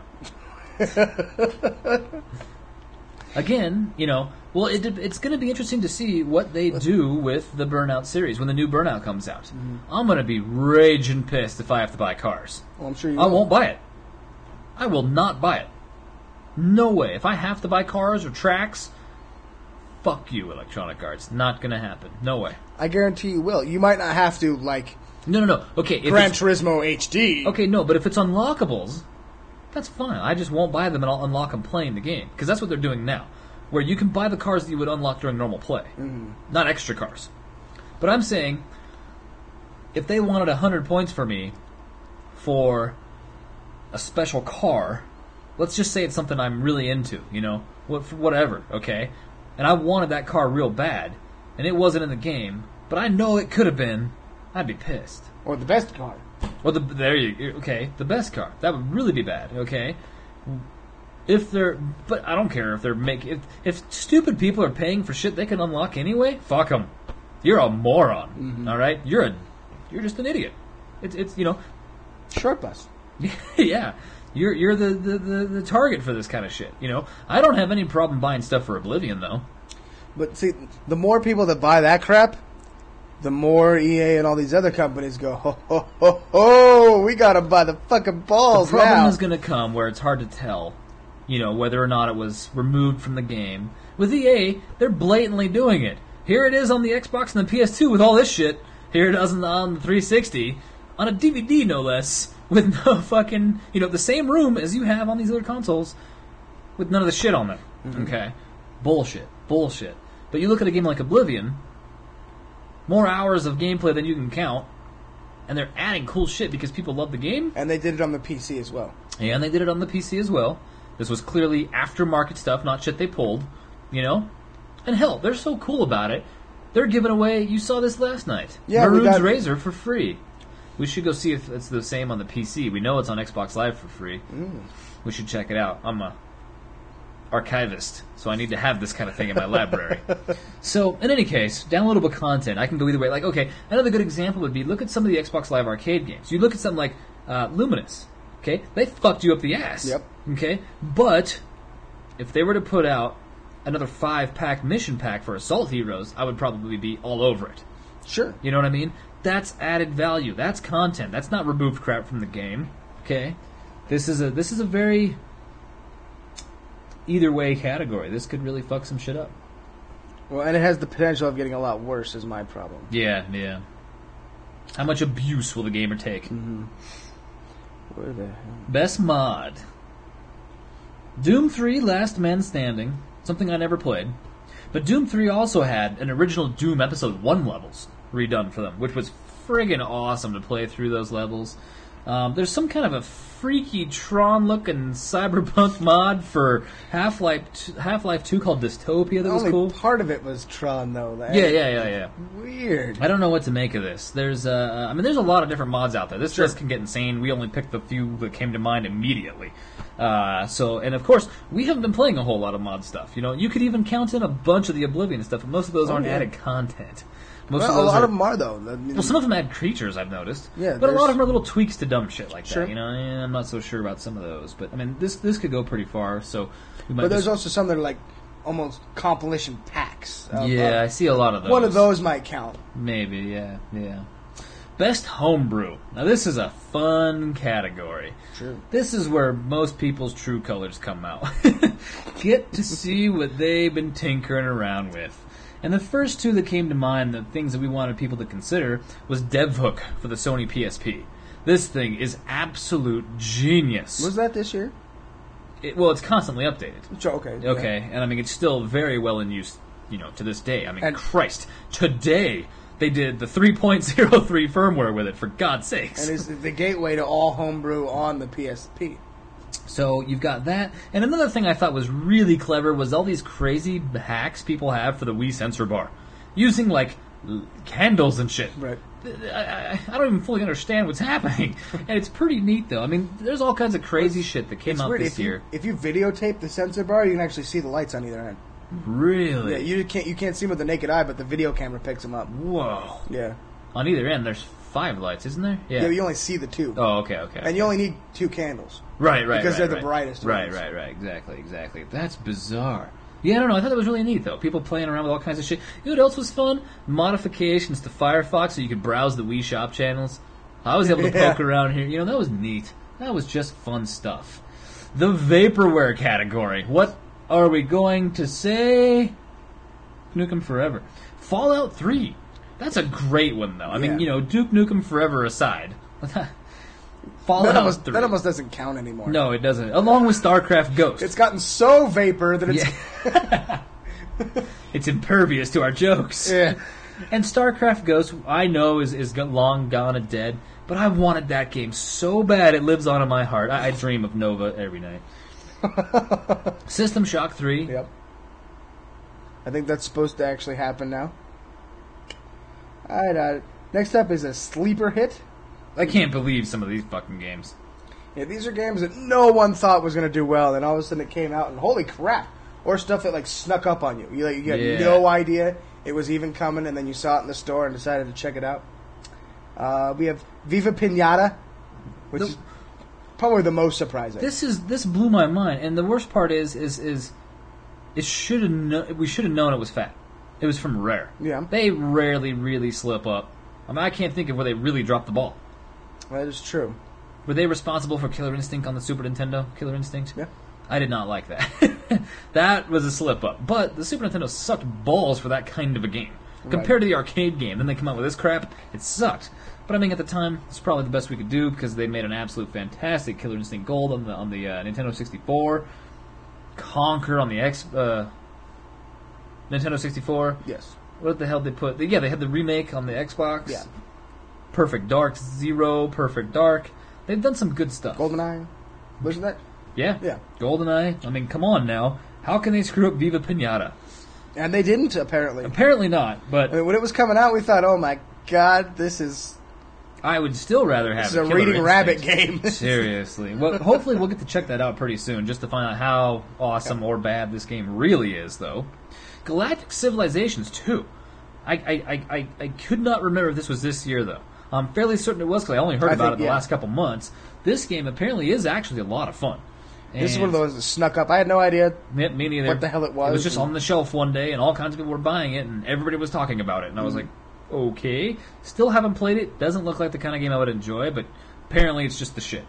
Again, you know, well, it, it's going to be interesting to see what they do with the Burnout series when the new Burnout comes out. Mm-hmm. I'm going to be raging pissed if I have to buy cars. Well, I'm sure you I will. won't buy it. I will not buy it. No way. If I have to buy cars or tracks, fuck you, Electronic Arts. Not going to happen. No way. I guarantee you will. You might not have to, like, No, no, no. Okay, if Gran it's, Turismo H D. okay, no, but if it's unlockables, that's fine. I just won't buy them and I'll unlock them playing the game. Because that's what they're doing now. Where you can buy the cars that you would unlock during normal play. Mm-hmm. Not extra cars. But I'm saying, if they wanted one hundred points for me for a special car, let's just say it's something I'm really into, you know, what, whatever, okay? And I wanted that car real bad, and it wasn't in the game, but I know it could have been, I'd be pissed. Or the best car. Or the there you okay, the best car. That would really be bad, okay? If they're, but I don't care if they're making. If, if stupid people are paying for shit they can unlock anyway, fuck them. You're a moron, mm-hmm. all right? You're a, you're just an idiot. It's it's you know, short bus. Yeah, you're you're the, the, the, the target for this kind of shit. You know, I don't have any problem buying stuff for Oblivion though. But see, the more people that buy that crap, the more E A and all these other companies go, ho ho ho ho, we gotta buy the fucking balls now. The problem now. is gonna come where it's hard to tell. You know, whether or not it was removed from the game. With E A, they're blatantly doing it. Here it is on the Xbox and the P S two with all this shit. Here it is on the three sixty. On a D V D, no less. With no fucking, you know, the same room as you have on these other consoles. With none of the shit on them. Mm-hmm. Okay? Bullshit. Bullshit. But you look at a game like Oblivion, more hours of gameplay than you can count, and they're adding cool shit because people love the game. And they did it on the P C as well. Yeah, and they did it on the P C as well. This was clearly aftermarket stuff, not shit they pulled, you know? And hell, they're so cool about it. They're giving away, you saw this last night, yeah, Maroon's got... Razor for free. We should go see if it's the same on the P C. We know it's on Xbox Live for free. Mm. We should check it out. I'm a archivist, so I need to have this kind of thing in my library. So, in any case, downloadable content, I can go either way. Like, okay, another good example would be, look at some of the Xbox Live arcade games. You look at something like uh, Luminous. Okay, they fucked you up the ass. Yep. Okay, but if they were to put out another five-pack mission pack for Assault Heroes, I would probably be all over it. Sure. You know what I mean? That's added value. That's content. That's not removed crap from the game. Okay, this is a this is a very either way category. This could really fuck some shit up. Well, and it has the potential of getting a lot worse. Is my problem. Yeah, yeah. How much abuse will the gamer take? Mm-hmm. Where the hell? Best mod. Doom three Last Man Standing. Something I never played. But Doom three also had an original Doom Episode one levels redone for them, which was friggin' awesome to play through those levels. Um, there's some kind of a freaky Tron-looking cyberpunk mod for Half-Life Half-Life two called Dystopia that was Only cool. Part of it was Tron, though. That Yeah, yeah, yeah, yeah. Weird. I don't know what to make of this. There's, uh, I mean, there's a lot of different mods out there. This Sure. list can get insane. We only picked the few that came to mind immediately. Uh, so, and of course, we haven't been playing a whole lot of mod stuff. You know, you could even count in a bunch of the Oblivion stuff, but most of those Oh, aren't yeah. added content. Most Well, of a those lot are, of them are, though. I mean, well, some of them add creatures, I've noticed. Yeah, but a lot there's- of them are little tweaks to dumb shit like Sure. that. You know, eh, I'm not so sure about some of those. But I mean, this this could go pretty far. So, we might But there's just, also some that are like almost compilation packs. Of, yeah, uh, I see a lot of those. one of those might count. Maybe, yeah, yeah. Best homebrew. Now this is a fun category. True. This is where most people's true colors come out. Get to see what they've been tinkering around with. And the first two that came to mind, the things that we wanted people to consider, was DevHook for the Sony P S P. This thing is absolute genius. Was that this year? It, well, it's constantly updated. Sure, okay. yeah. Okay, and I mean, it's still very well in use, you know, to this day. I mean, And- Christ, today they did the three point oh three firmware with it, for God's sakes. And it's the gateway to all homebrew on the P S P. So you've got that. And another thing I thought was really clever was all these crazy hacks people have for the Wii sensor bar. Using, like, l- candles and shit. Right. I, I, I don't even fully understand what's happening, and it's pretty neat though. I mean, there's all kinds of crazy shit that came It's out weird. this if you, year. If you videotape the sensor bar, you can actually see the lights on either end. Really? Yeah, you can't you can't see them with the naked eye, but the video camera picks them up. Whoa. Yeah. On either end, there's five lights, isn't there? Yeah, but you only see the two. Oh, okay, okay. And you only need two candles. Right, right, Because right, they're the right. brightest Right, ones. right, right. Exactly, exactly. That's bizarre. Yeah, I don't know. I thought that was really neat, though. People playing around with all kinds of shit. You know what else was fun? Modifications to Firefox so you could browse the Wii Shop channels. I was able to Yeah. poke around here. You know, that was neat. That was just fun stuff. The Vaporware category. What are we going to say? Nukem Forever. Fallout three. That's a great one, though. I mean, Yeah. you know, Duke Nukem Forever aside. Fallout That almost, three. that almost doesn't count anymore. No, it doesn't. Along with StarCraft Ghost. It's gotten so vapor that it's... Yeah. It's impervious to our jokes. Yeah. And StarCraft Ghost, I know, is, is go- long gone and dead, but I wanted that game so bad it lives on in my heart. I, I dream of Nova every night. System Shock three. Yep. I think that's supposed to actually happen now. Alright, uh, next up is a sleeper hit. I can't believe some of these fucking games. Yeah, these are games that no one thought was going to do well, and all of a sudden it came out, and holy crap! Or stuff that like snuck up on you. You, like, you had Yeah. no idea it was even coming, and then you saw it in the store and decided to check it out. Uh, we have Viva Pinata, which The- is probably the most surprising. This is this blew my mind, and the worst part is is is it should have kno- we should have known it was fat. It was from Rare. Yeah. They rarely really slip up. I mean, I can't think of where they really dropped the ball. That is true. Were they responsible for Killer Instinct on the Super Nintendo? Killer Instinct? Yeah. I did not like that. That was a slip up. But the Super Nintendo sucked balls for that kind of a game. Compared to the arcade game, then they come out with this crap, it sucked. But I mean, at the time, it's probably the best we could do because they made an absolute fantastic Killer Instinct Gold on the on the uh, Nintendo sixty-four, Conquer on the X uh, Nintendo sixty-four. Yes. What the hell did they put? Yeah, they had the remake on the Xbox. Yeah. Perfect Dark Zero, Perfect Dark. They've done some good stuff. GoldenEye. Wasn't that? Yeah. Yeah. GoldenEye. I mean, come on now. How can they screw up Viva Pinata? And they didn't, apparently. Apparently not, but I mean, when it was coming out, we thought, oh my god, this is, I would still rather have this is a Killer reading rabbit Instinct. game. Seriously. Well, hopefully we'll get to check that out pretty soon, just to find out how awesome or bad this game really is, though. Galactic Civilizations two. I I, I, I, I could not remember if this was this year, though. I'm fairly certain it was, because I only heard I about think, it in the yeah. last couple months. This game apparently is actually a lot of fun. This is And- one of those that snuck up. I had no idea. Yeah, me neither. What the hell it was, It was just and- on the shelf one day, and all kinds of people were buying it, and everybody was talking about it. And I was like, okay. Still haven't played it. Doesn't look like the kind of game I would enjoy, but apparently it's just the shit.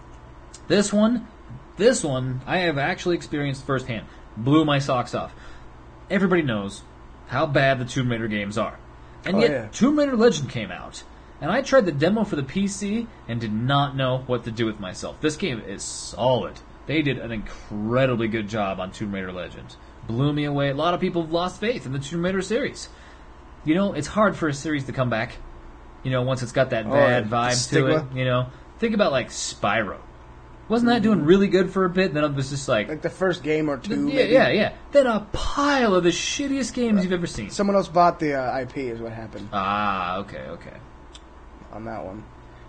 This one, this one, I have actually experienced firsthand. Blew my socks off. Everybody knows how bad the Tomb Raider games are. And Oh, yet, yeah. Tomb Raider Legend came out. And I tried the demo for the P C and did not know what to do with myself. This game is solid. They did an incredibly good job on Tomb Raider Legend. Blew me away. A lot of people have lost faith in the Tomb Raider series. You know, it's hard for a series to come back. You know, once it's got that Oh, bad yeah, the vibe to stigma. it. You know, think about like Spyro. Wasn't that doing really good for a bit? Then it was just like, Like the first game or two. yeah, maybe. yeah, yeah. Then a pile of the shittiest games you've ever seen. Someone else bought the uh, I P, is what happened Ah, okay, okay. on that one.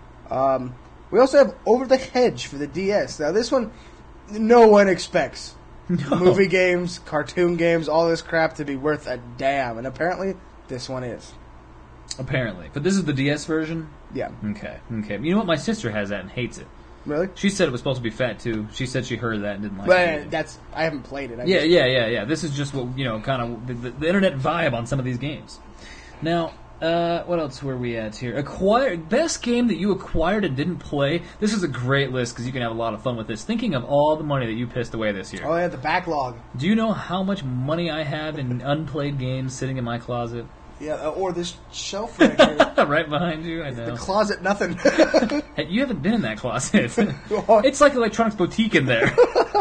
Um, we also have Over the Hedge for the D S. Now, this one, no one expects movie games, cartoon games, all this crap to be worth a damn. And apparently, this one is. Apparently, but this is the D S version. Yeah. Okay, okay. You know what? My sister has that and hates it. Really? She said it was supposed to be fat too. She said she heard that and didn't like But it. that's, I haven't played it. I Yeah, just- yeah, yeah, yeah. This is just what, you know, kind of the, the, the internet vibe on some of these games. Now, uh, what else were we at here? Acquired best game that you acquired and didn't play. This is a great list because you can have a lot of fun with this. Thinking of all the money that you pissed away this year. Oh, yeah, the backlog. Do you know how much money I have in unplayed games sitting in my closet? Yeah, uh, or this shelf right here. Right behind you, I know. The closet, nothing. Hey, you haven't been in that closet. It's like an electronics boutique in there.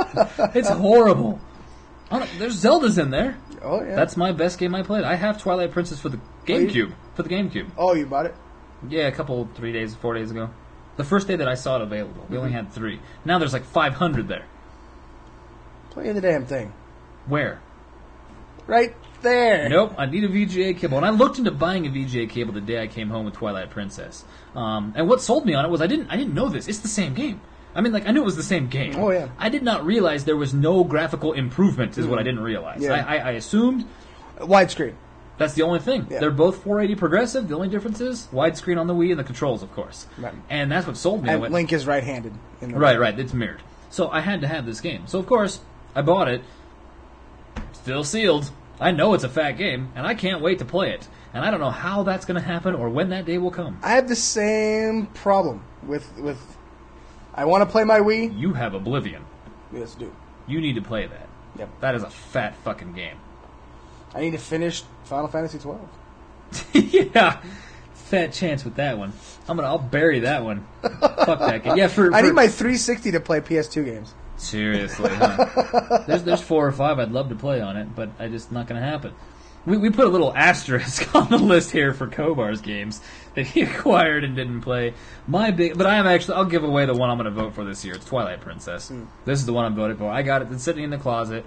It's horrible. Oh, no, there's Zeldas in there. Oh, yeah. That's my best game I played. I have Twilight Princess for the GameCube. For the GameCube. Oh, you bought it? Yeah, a couple, three days, four days ago. The first day that I saw it available. We only had three. Now there's like five hundred there. Play the damn thing. Where? Right there. Nope, I need a V G A cable. And I looked into buying a V G A cable the day I came home with Twilight Princess. Um, and what sold me on it was I didn't I didn't know this. It's the same game. I mean, like, I knew it was the same game. Oh, yeah. I did not realize there was no graphical improvement, is what I didn't realize. Yeah. I, I, I assumed Widescreen. that's the only thing. Yeah. They're both four eighty progressive. The only difference is widescreen on the Wii and the controls, of course. Right. And that's what sold me. I And went, Link is right-handed. In the right, right. It's mirrored. So I had to have this game. So, of course, I bought it. Still sealed. I know it's a fat game, and I can't wait to play it. And I don't know how that's going to happen or when that day will come. I have the same problem with with. I want to play my Wii. You have Oblivion. Yes, dude. You need to play that. Yep. That is a fat fucking game. I need to finish Final Fantasy twelve. Yeah. Fat chance with that one. I'm gonna. I'll bury that one. Fuck that game. Yeah, for, I for need my three sixty to play P S two games. seriously. Huh? there's there's four or five I'd love to play on it, but I just not gonna happen. We we put a little asterisk on the list here for Kobar's games that he acquired and didn't play. My big, but I am actually. I'll give away the one I'm gonna vote for this year. It's Twilight Princess. Mm. This is the one I'm voting for. I got it. It's sitting in the closet.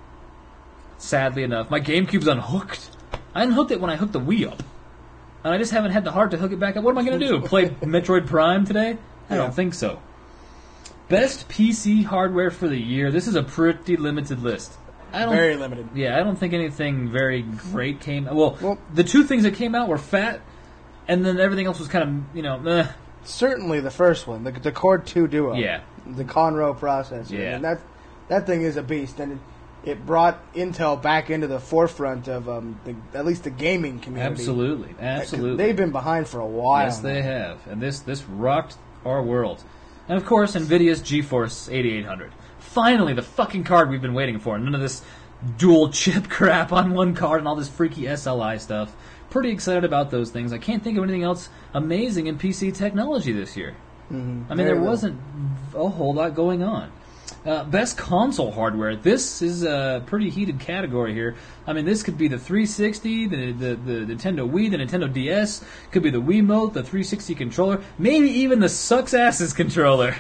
Sadly enough, my GameCube's unhooked. I unhooked it when I hooked the Wii up. And I just haven't had the heart to hook it back up. What am I going to do? Play Metroid Prime today? I Yeah. don't think so. Best P C hardware for the year. This is a pretty limited list. I don't, Very limited. Yeah, I don't think anything very great came. Well, Well- the two things that came out were fat, and then everything else was kind of, you know, eh. Certainly the first one, the, the Core two Duo. Yeah. The Conroe processor. Yeah. And that, that thing is a beast. And it, it brought Intel back into the forefront of um, the, at least the gaming community. Absolutely, absolutely. They've been behind for a while. Yes, they now. have, and this this rocked our world. And of course, NVIDIA's GeForce eighty-eight hundred. Finally, the fucking card we've been waiting for. None of this dual chip crap on one card and all this freaky S L I stuff. Pretty excited about those things. I can't think of anything else amazing in P C technology this year. Mm-hmm. I mean, Very there little. wasn't a whole lot going on. Uh, best console hardware. This is a pretty heated category here. I mean, this could be the three sixty, the, the, the Nintendo Wii, the Nintendo D S. Could be the Wiimote, the three sixty controller. Maybe even the Sucks Asses controller.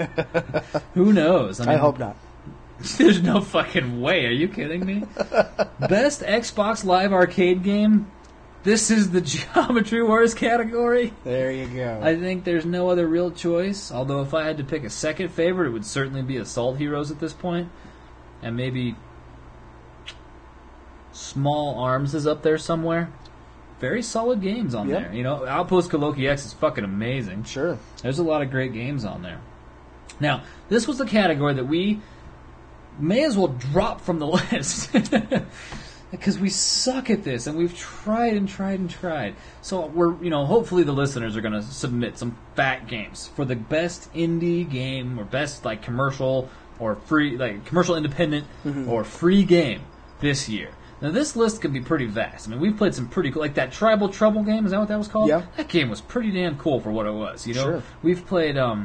Who knows? I mean, hope not. There's no fucking way. Are you kidding me? Best Xbox Live Arcade game. This is the Geometry Wars category. There you go. I think there's no other real choice. Although if I had to pick a second favorite, it would certainly be Assault Heroes at this point. And maybe Small Arms is up there somewhere. Very solid games on Yeah. there. You know, Outpost Koloki X is fucking amazing. Sure. There's a lot of great games on there. Now, this was the category that we may as well drop from the list. Because we suck at this, and we've tried and tried and tried. So we're, you know, hopefully the listeners are going to submit some fat games for the best indie game or best like commercial or free, like commercial independent or free game this year. Now this list can be pretty vast. I mean, we've played some pretty cool, like that Tribal Trouble game. Is that what that was called? Yeah. That game was pretty damn cool for what it was. You know, Sure. we've played. um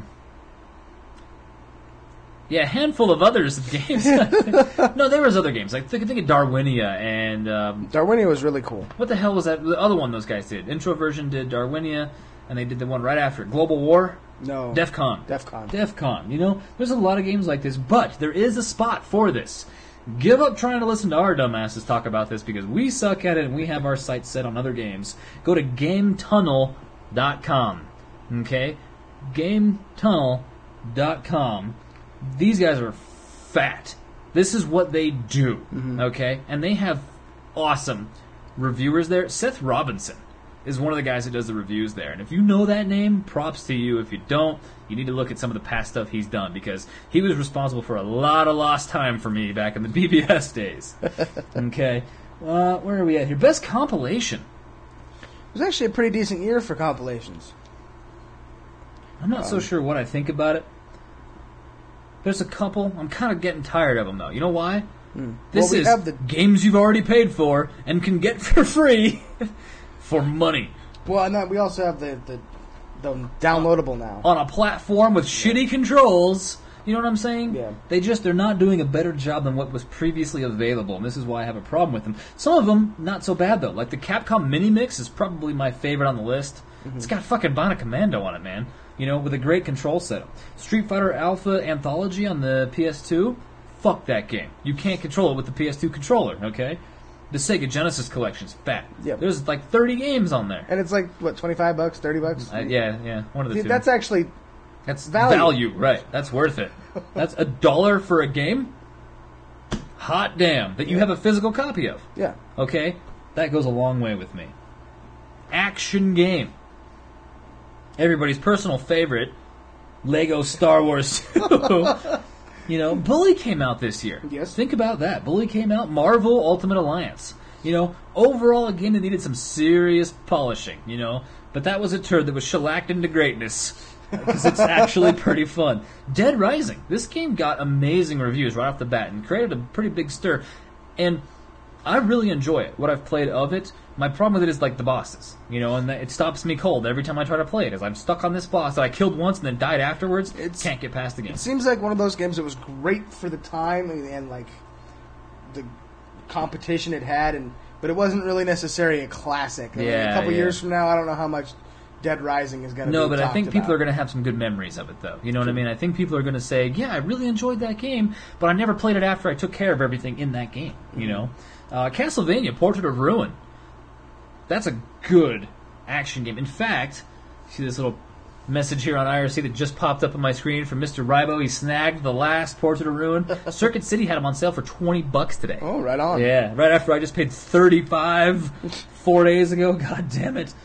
Yeah, a handful of others games. No, there was other games. Like think, think of Darwinia and um, Darwinia was really cool. what the hell was that? The other one those guys did. Introversion did Darwinia, and they did the one right after it. Global War, No. DEF CON. DEF CON. DEF CON. You know, there's a lot of games like this, but there is a spot for this. Give up trying to listen to our dumbasses talk about this because we suck at it and we have our sights set on other games. Go to game tunnel dot com. Okay? game tunnel dot com. These guys are fat. This is what they do, okay? And they have awesome reviewers there. Seth Robinson is one of the guys that does the reviews there. And if you know that name, props to you. If you don't, you need to look at some of the past stuff he's done because he was responsible for a lot of lost time for me back in the B B S days. Okay? Uh, where are we at here? Best compilation. It was actually a pretty decent year for compilations. I'm not so sure what I think about it. There's a couple. I'm kind of getting tired of them, though. You know why? This Well, we is have the- games you've already paid for and can get for free for money Well, and then we also have the, the, the downloadable now. on a platform with shitty controls. You know what I'm saying? Yeah. They just, they're not doing a better job than what was previously available, and this is why I have a problem with them. Some of them, not so bad, though. Like the Capcom Mini Mix is probably my favorite on the list. It's got fucking Bionic Commando on it, man. You know, with a great control setup. Street Fighter Alpha Anthology on the P S two, fuck that game. You can't control it with the P S two controller, okay? The Sega Genesis collection's fat. Yep. There's like thirty games on there. And it's like, what, twenty-five bucks, thirty bucks? Uh, yeah, yeah, one of the Dude, two. that's actually That's value. value. Right. That's worth it. That's a dollar for a game? Hot damn. That you have a physical copy of. Yeah. Okay? That goes a long way with me. Action game. Everybody's personal favorite, Lego Star Wars two. You know, Bully came out this year. Yes. Think about that. Bully came out, Marvel Ultimate Alliance. You know, overall a game that needed some serious polishing, you know. But that was a turd that was shellacked into greatness. Because it's actually pretty fun. Dead Rising. This game got amazing reviews right off the bat and created a pretty big stir. And I really enjoy it, what I've played of it. My problem with it is like the bosses, you know, and it stops me cold every time I try to play it, as I'm stuck on this boss that I killed once and then died afterwards. It can't get past again. It seems like one of those games that was great for the time and, and like the competition it had, and but it wasn't really necessarily a classic. I mean, Yeah, a couple yeah. years from now, I don't know how much Dead Rising is going to be No, but I talked think people about. are going to have some good memories of it, though. You know what I mean? I think people are going to say, yeah, I really enjoyed that game, but I never played it after I took care of everything in that game, you know? Uh, Castlevania, Portrait of Ruin. That's a good action game. In fact, see this little message here on I R C that just popped up on my screen from Mister Rybo. He snagged the last Portrait of Ruin. Circuit City had them on sale for twenty bucks today. Oh, right on. Yeah, right after I just paid thirty-five four days ago. God damn it.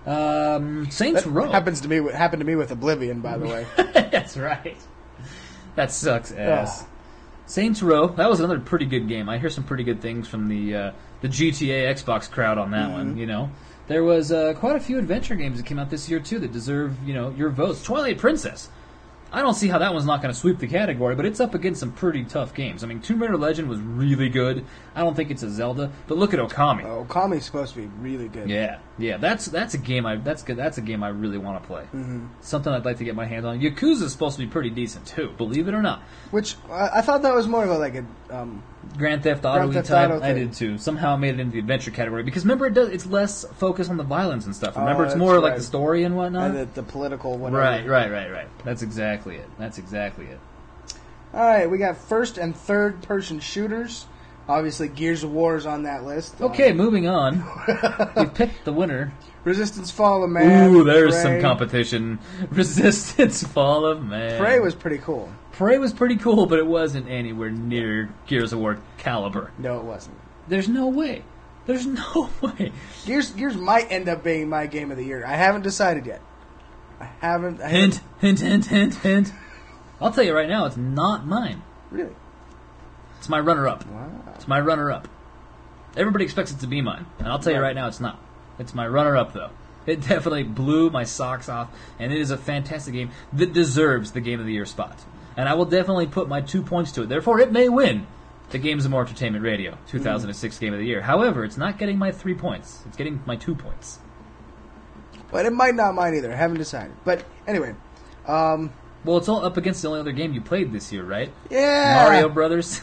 Um, Saints That Row. happens to me. with- Happened to me with Oblivion, by the way. That's right. That sucks ass. Oh. Saints Row, that was another pretty good game. I hear some pretty good things from the uh, the G T A Xbox crowd on that one, you know. There was uh, quite a few adventure games that came out this year, too, that deserve, you know, your votes. Twilight Princess. I don't see how that one's not going to sweep the category, but it's up against some pretty tough games. I mean, Tomb Raider Legend was really good. I don't think it's a Zelda, but look at Okami. Oh, Okami's supposed to be really good. Yeah, yeah, that's that's a game I that's good. That's a game I really want to play. Mm-hmm. Something I'd like to get my hands on. Yakuza's supposed to be pretty decent too, believe it or not. Which uh, I thought that was more of a, like a um, Grand Theft Auto Grand Theft type. Auto I thing. did too. Somehow I made it into the adventure category because remember it does. It's less focused on the violence and stuff. Remember, Oh, it's that's more like right. the story and whatnot. and the, the political whatever. Right, right, right, right. That's exactly it. That's exactly it. All right, we got first and third person shooters. Obviously, Gears of War is on that list. Okay, Um, moving on. We picked the winner. Resistance Fall of Man. Ooh, there's Prey. some competition. Resistance, Fall of Man. Prey was pretty cool. Prey was pretty cool, but it wasn't anywhere near Gears of War caliber. No, it wasn't. There's no way. There's no way. Gears Gears might end up being my game of the year. I haven't decided yet. I haven't. I Hint, haven't- hint, hint, hint, hint. I'll tell you right now, it's not mine. Really? It's my runner-up. Wow. It's my runner-up. Everybody expects it to be mine, and I'll tell you right now, it's not. It's my runner-up, though. It definitely blew my socks off, and it is a fantastic game that deserves the Game of the Year spot. And I will definitely put my two points to it. Therefore, it may win the Games of More Entertainment Radio two thousand six Game of the Year. However, it's not getting my three points. It's getting my two points. But it might not mine either. I haven't decided. But anyway, um, Well, it's all up against the only other game you played this year, right? yeah, Mario Brothers.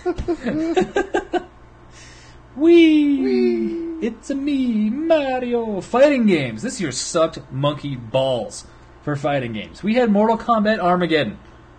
Wee! It's a me, Mario. Fighting games. This year sucked monkey balls for fighting games. We had Mortal Kombat Armageddon.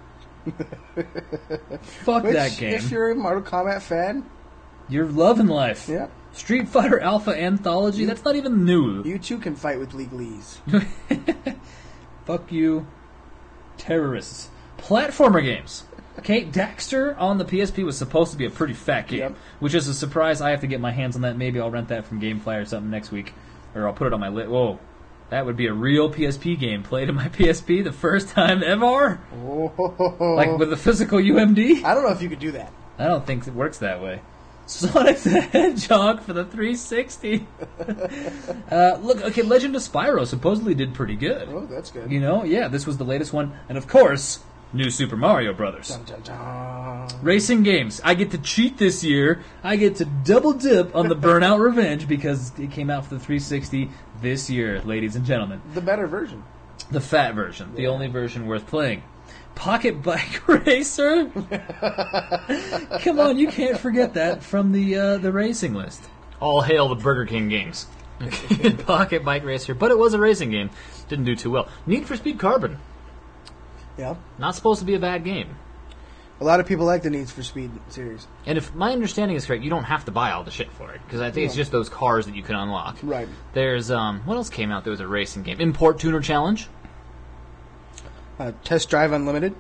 Fuck Which, that game. if you're a Mortal Kombat fan, You're loving life. yeah, Street Fighter Alpha Anthology. That's not even new. you too can fight with legalese. Fuck you, terrorists. Platformer games. Okay, Daxter on the P S P was supposed to be a pretty fat game, Yep. which is a surprise. I have to get my hands on that. Maybe I'll rent that from GameFly or something next week, or I'll put it on my list. Whoa, that would be a real P S P game played on my P S P the first time ever, Oh, like with a physical U M D. I don't know if you could do that. I don't think it works that way. Sonic the Hedgehog for the three sixty. uh, look, okay, Legend of Spyro supposedly did pretty good. Oh, that's good. You know, yeah, this was the latest one. And of course, New Super Mario Brothers. Dun, dun, dun. Racing games. I get to cheat this year. I get to double dip on the Burnout Revenge because it came out for the three sixty this year, ladies and gentlemen. The better version. The fat version. The only version worth playing. Pocket Bike Racer? Come on, you can't forget that from the uh, the racing list. All hail the Burger King games. Pocket Bike Racer. But it was a racing game. Didn't do too well. Need for Speed Carbon. Yeah. Not supposed to be a bad game. A lot of people like the Need for Speed series. And if my understanding is correct, you don't have to buy all the shit for it, because I think it's No. just those cars that you can unlock. Right. There's, um, what else came out? There was a racing game. Import Tuner Challenge. Uh, Test Drive Unlimited.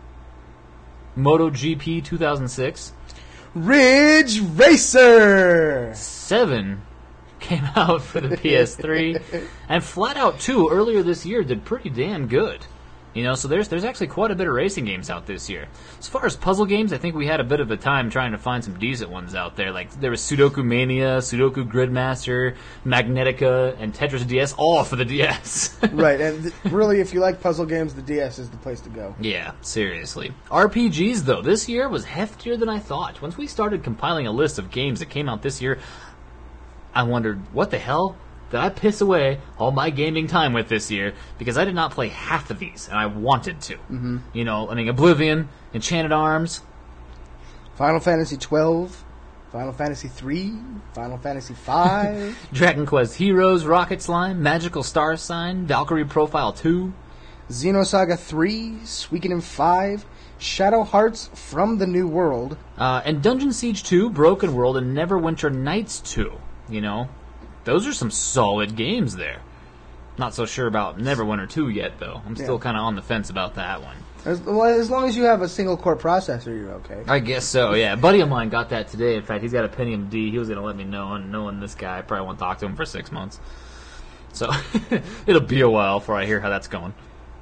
MotoGP two thousand six. Ridge Racer! Seven came out for the P S three. And Flat Out two, earlier this year, did pretty damn good. You know, so there's there's actually quite a bit of racing games out this year. As far as puzzle games, I think we had a bit of a time trying to find some decent ones out there. Like, there was Sudoku Mania, Sudoku Gridmaster, Magnetica, and Tetris D S, all for the D S. Right, and th- really, if you like puzzle games, the D S is the place to go. Yeah, seriously. R P Gs, though, this year was heftier than I thought. Once we started compiling a list of games that came out this year, I wondered, what the hell did I piss away all my gaming time with this year? Because I did not play half of these, and I wanted to. Mm-hmm. You know, I mean, Oblivion, Enchanted Arms, Final Fantasy twelve, Final Fantasy three, Final Fantasy five, Dragon Quest Heroes, Rocket Slime, Magical Star Sign, Valkyrie Profile two, Xenosaga three, Suikoden five, Shadow Hearts from the New World, uh, and Dungeon Siege two, Broken World, and Neverwinter Nights two. You know, those are some solid games there. Not so sure about Neverwinter two yet, though. I'm still Yeah. kind of on the fence about that one. As, well, as long as you have a single core processor, you're okay. I guess so, yeah. A buddy of mine got that today. In fact, he's got a Pentium D. He was going to let me know, and knowing this guy, I probably won't talk to him for six months. So, it'll be a while before I hear how that's going.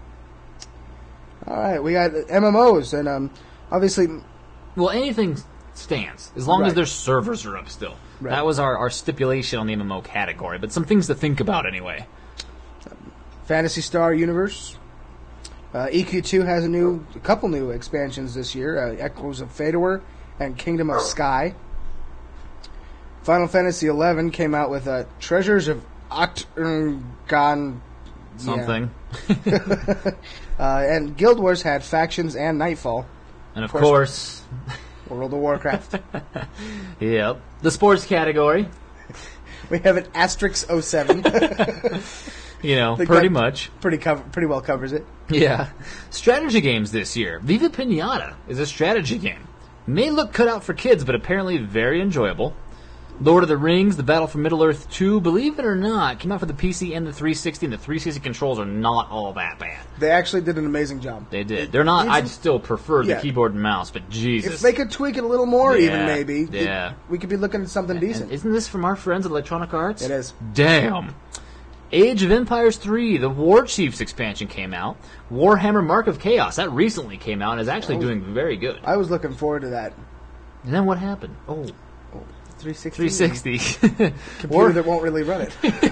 All right, we got M M Os, and um, obviously, Well, anything stands, as long as Right. their servers are up still. Right. That was our, our stipulation on the M M O category, but some things to think about anyway. Phantasy Star Universe. Uh, E Q two has a new, a couple new expansions this year: uh, Echoes of Fedor and Kingdom of Sky. Final Fantasy eleven came out with uh, Treasures of Octagon. Something. uh, and Guild Wars had Factions and Nightfall. And of Of course, World of Warcraft. yep, the sports category, We have an Asterix oh seven. you know, Think pretty that much. Pretty cover, pretty well covers it. Yeah. Strategy games this year. Viva Pinata is a strategy game. May look cut out for kids, but apparently very enjoyable. Lord of the Rings, The Battle for Middle-earth two, believe it or not, came out for the P C and the three sixty, and the three sixty controls are not all that bad. They actually did an amazing job. They did. They're not, It's- I'd still prefer the Yeah. keyboard and mouse, but Jesus. If they could tweak it a little more, even Yeah, maybe, it- yeah. we could be looking at something And decent. isn't this from our friends at Electronic Arts? It is. Damn. Age of Empires three, the War Chiefs expansion came out. Warhammer Mark of Chaos, that recently came out and is actually doing very good. I was looking forward to that. And then what happened? Oh, three sixty. three sixty. Computer War- that won't really run it.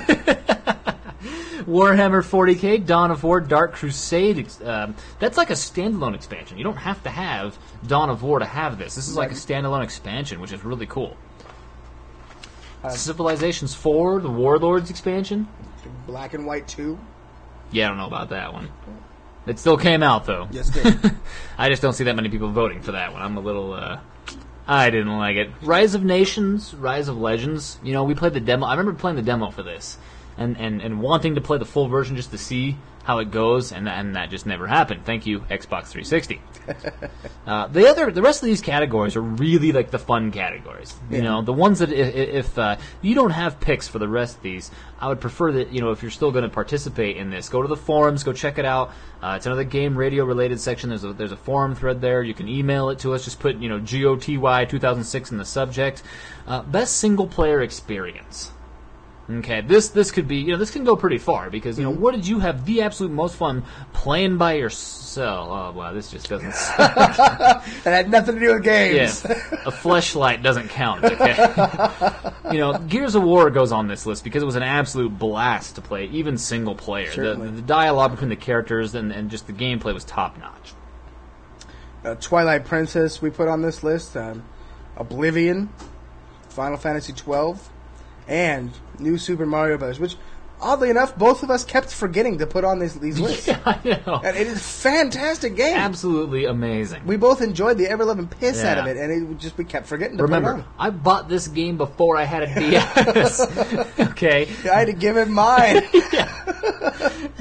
Warhammer forty K, Dawn of War, Dark Crusade. ex- Um, that's like a standalone expansion. You don't have to have Dawn of War to have this. This is like a standalone expansion, which is really cool. Civilizations four, the Warlords expansion. Black and White two. Yeah, I don't know about that one. It still came out, though. Yes, it did. I just don't see that many people voting for that one. I'm a little, uh... I didn't like it. Rise of Nations, Rise of Legends. You know, we played the demo. I remember playing the demo for this. And, and, and wanting to play the full version just to see how it goes, and, and that just never happened. Thank you, Xbox three sixty. uh, the other, the rest of these categories are really like the fun categories. You Yeah. know, the ones that if, if uh, you don't have picks for the rest of these, I would prefer that, you know, if you're still going to participate in this, go to the forums, go check it out. Uh, it's another game radio related section. There's a there's a forum thread there. You can email it to us. Just put, you know, G O T Y two thousand six in the subject. Uh, best single player experience. Okay, this this could be, you know, this can go pretty far because, you know, what did you have the absolute most fun playing by yourself? Oh, wow, this just doesn't That had nothing to do with games. yeah, a fleshlight doesn't count, okay? You know, Gears of War goes on this list because it was an absolute blast to play, even single player. The, Certainly. the dialogue between the characters and, and just the gameplay was top-notch. Uh, Twilight Princess we put on this list. Um, Oblivion, Final Fantasy twelve, and New Super Mario Bros., which, oddly enough, both of us kept forgetting to put on this, these lists. Yeah, I know. And it is a fantastic game. Absolutely amazing. We both enjoyed the ever-loving piss out of Yeah. it, and it just we kept forgetting to put Remember, it on. I bought this game before I had a D S. Okay? I had to give it mine. That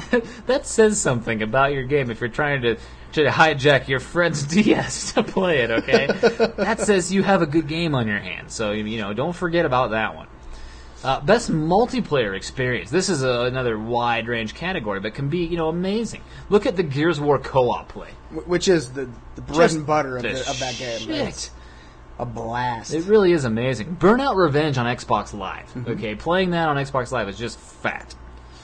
that says something about your game if you're trying to, to hijack your friend's D S to play it, okay? That says you have a good game on your hands. So, you know, don't forget about that one. Uh, best multiplayer experience. This is a, another wide range category, but can be, you know, amazing. Look at the Gears of War co-op play, Wh- Which is the, the bread Just and butter of, the the, of that game. shit. It's a blast. It really is amazing. Burnout Revenge on Xbox Live. Mm-hmm. Okay, playing that on Xbox Live is just fat.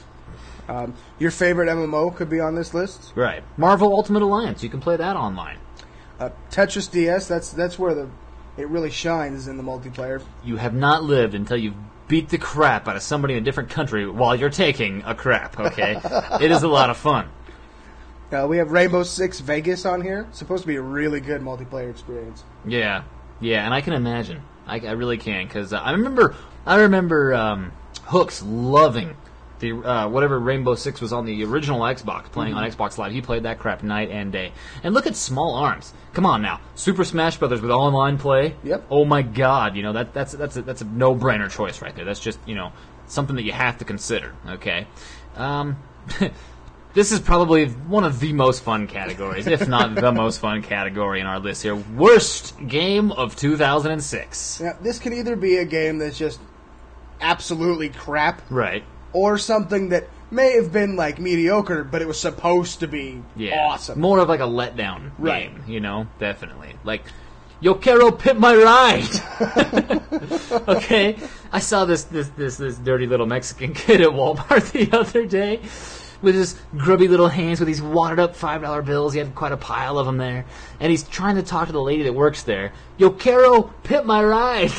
Um, your favorite M M O could be on this list. Right. Marvel Ultimate Alliance. You can play that online. Uh, Tetris D S. That's that's where the it really shines in the multiplayer. You have not lived until you've beat the crap out of somebody in a different country while you're taking a crap, okay? It is a lot of fun. Uh, we have Rainbow Six Vegas on here. It's supposed to be a really good multiplayer experience. Yeah. Yeah, and I can imagine. I, I really can, because uh, I remember I remember um, Hooks loving the uh, whatever Rainbow Six was on the original Xbox, playing mm-hmm. on Xbox Live. He played that crap night and day. And look at Small Arms. Come on now, Super Smash Brothers with online play. Yep. Oh my God, you know that that's that's a, that's a no-brainer choice right there. That's just you know something that you have to consider. Okay. Um, this is probably one of the most fun categories, if not the most fun category in our list here. Worst game of two thousand six. Now, this can either be a game that's just absolutely crap, Right. or something that may have been like mediocre, but it was supposed to be Yeah. awesome. More of like a letdown Right. game, you know, definitely. Like, yo quiero pit my ride. Okay, I saw this, this this this dirty little Mexican kid at Walmart the other day with his grubby little hands with these wadded up five dollar bills. He had quite a pile of them there, and he's trying to talk to the lady that works there. Yo quiero pit my ride.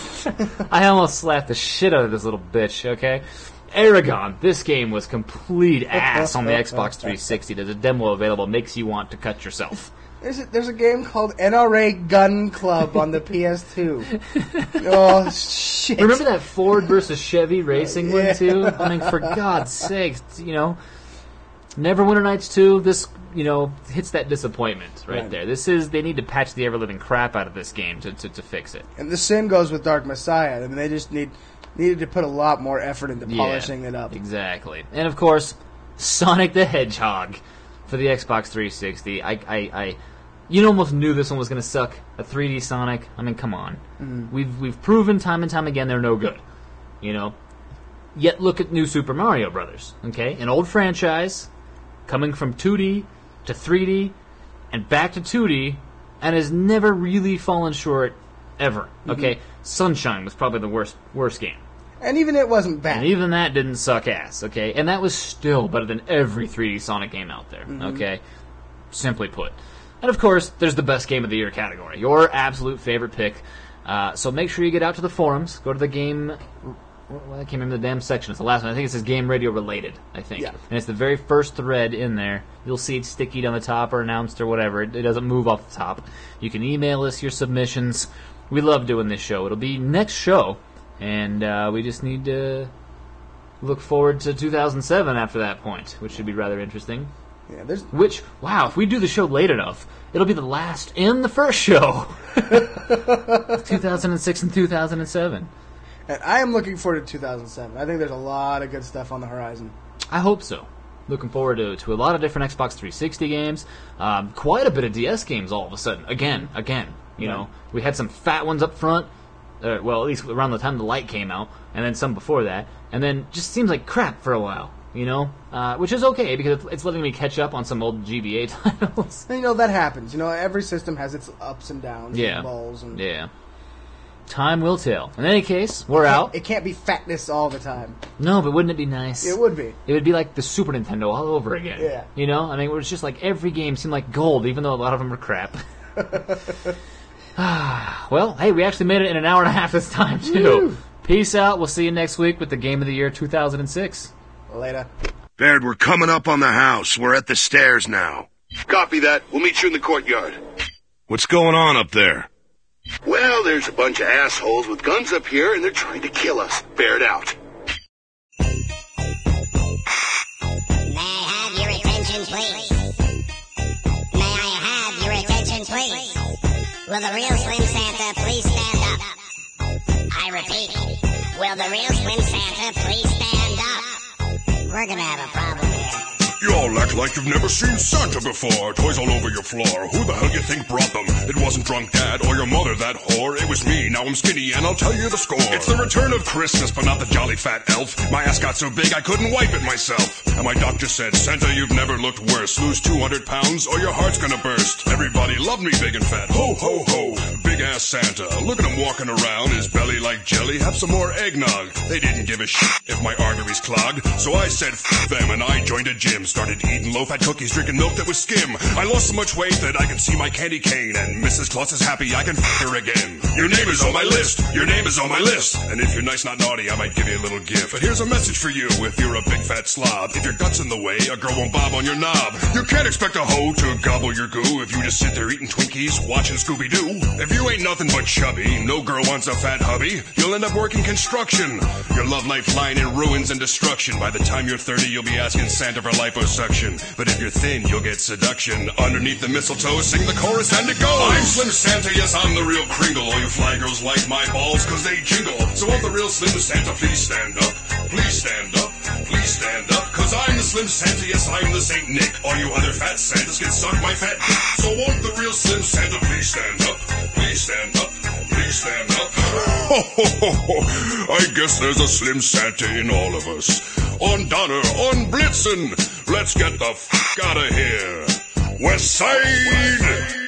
I almost slapped the shit out of this little bitch. Okay. Aragon. This game was complete ass on the Xbox three sixty. There's a demo available. Makes you want to cut yourself. There's a, there's a game called N R A Gun Club on the P S two. Oh, shit. Remember that Ford versus Chevy racing Yeah. one, too? I mean, for God's sake, you know, Neverwinter Nights two, this, you know, hits that disappointment right, Right. there. This is, they need to patch the ever-living crap out of this game to, to, to fix it. And the same goes with Dark Messiah. I mean, they just need needed to put a lot more effort into polishing yeah, it up. Exactly. And, of course, Sonic the Hedgehog for the Xbox three sixty. I, I, I you almost knew this one was going to suck. A three D Sonic. I mean, come on. Mm-hmm. We've we've proven time and time again they're no good. You know. Yet look at New Super Mario Brothers. Okay, an old franchise coming from two D to three D and back to two D, and has never really fallen short ever. Okay, mm-hmm. Sunshine was probably the worst worst game. And even it wasn't bad. And even that didn't suck ass, okay? And that was still better than every three D Sonic game out there, mm-hmm. okay? Simply put. And of course, there's the best game of the year category, your absolute favorite pick. Uh, so make sure you get out to the forums, go to the game... Well, I can't remember the damn section. It's the last one. I think it says Game Radio Related, I think. Yeah. And it's the very first thread in there. You'll see it stickied on the top or announced or whatever. It, it doesn't move off the top. You can email us your submissions. We love doing this show. It'll be next show. And uh, we just need to look forward to two thousand seven after that point, which should be rather interesting. Yeah, there's... Which, wow, if we do the show late enough, it'll be the last and the first show. two thousand six and two thousand seven. And I am looking forward to two thousand seven. I think there's a lot of good stuff on the horizon. I hope so. Looking forward to to a lot of different Xbox three sixty games. Um, quite a bit of D S games all of a sudden. Again, again. You Right. know, we had some fat ones up front. Uh, well, at least around the time the Lite came out, and then some before that, and then just seems like crap for a while. You know, uh, which is okay because it's, it's letting me catch up on some old G B A titles. And, you know, that happens. You know, every system has its ups and downs Yeah. and lulls. And Yeah. Time will tell. In any case, we're out. It can't be fatness all the time. No, but wouldn't it be nice? It would be. It would be like the Super Nintendo all over again. Yeah. You know? I mean, it was just like every game seemed like gold, even though a lot of them were crap. Well, hey, we actually made it in an hour and a half this time, too. Woo. Peace out. We'll see you next week with the Game of the Year two thousand six. Later. Baird, we're coming up on the house. We're at the stairs now. Copy that. We'll meet you in the courtyard. What's going on up there? Well, there's a bunch of assholes with guns up here, and they're trying to kill us. Bear it out. May I have your attention, please? May I have your attention, please? Will the real Slim Santa please stand up? I repeat, will the real Slim Santa please stand up? We're gonna have a problem here. You all act like you've never seen Santa before. Toys all over your floor. Who the hell you think brought them? It wasn't drunk dad or your mother, that whore. It was me. Now I'm skinny and I'll tell you the score. It's the return of Christmas, but not the jolly fat elf. My ass got so big I couldn't wipe it myself. And my doctor said, Santa, you've never looked worse. Lose two hundred pounds or your heart's gonna burst. Everybody loved me big and fat. Ho, ho, ho. Big ass Santa. Look at him walking around. His belly like jelly. Have some more eggnog. They didn't give a shit if my arteries clogged. So I said, f*** them, and I joined a gym. Started eating low-fat cookies, drinking milk that was skim. I lost so much weight that I can see my candy cane. And Missus Claus is happy I can f*** her again. Your name is on my list. Your name is on my list. And if you're nice, not naughty, I might give you a little gift. But here's a message for you if you're a big fat slob. If your gut's in the way, a girl won't bob on your knob. You can't expect a hoe to gobble your goo if you just sit there eating Twinkies, watching Scooby-Doo. If you ain't nothing but chubby, no girl wants a fat hubby, you'll end up working construction. Your love life lying in ruins and destruction. By the time you're thirty, you'll be asking Santa for liposuction. But if you're thin, you'll get seduction. Underneath the mistletoe, sing the chorus and it goes. I'm Slim Santa, yes, I'm the real Kringle. All you fly girls like my balls cause they jingle. So won't the real Slim Santa please stand up? Please stand up, please stand up. Cause I'm the Slim Santa, yes, I'm the Saint Nick. All you other fat Santas can suck my fat dick. So won't the real Slim Santa please stand up? Please stand up, please stand up. Ho, ho, ho, ho. I guess there's a Slim Santa in all of us. On Donner, on Blitzen, let's get the f*** out of here. West Side!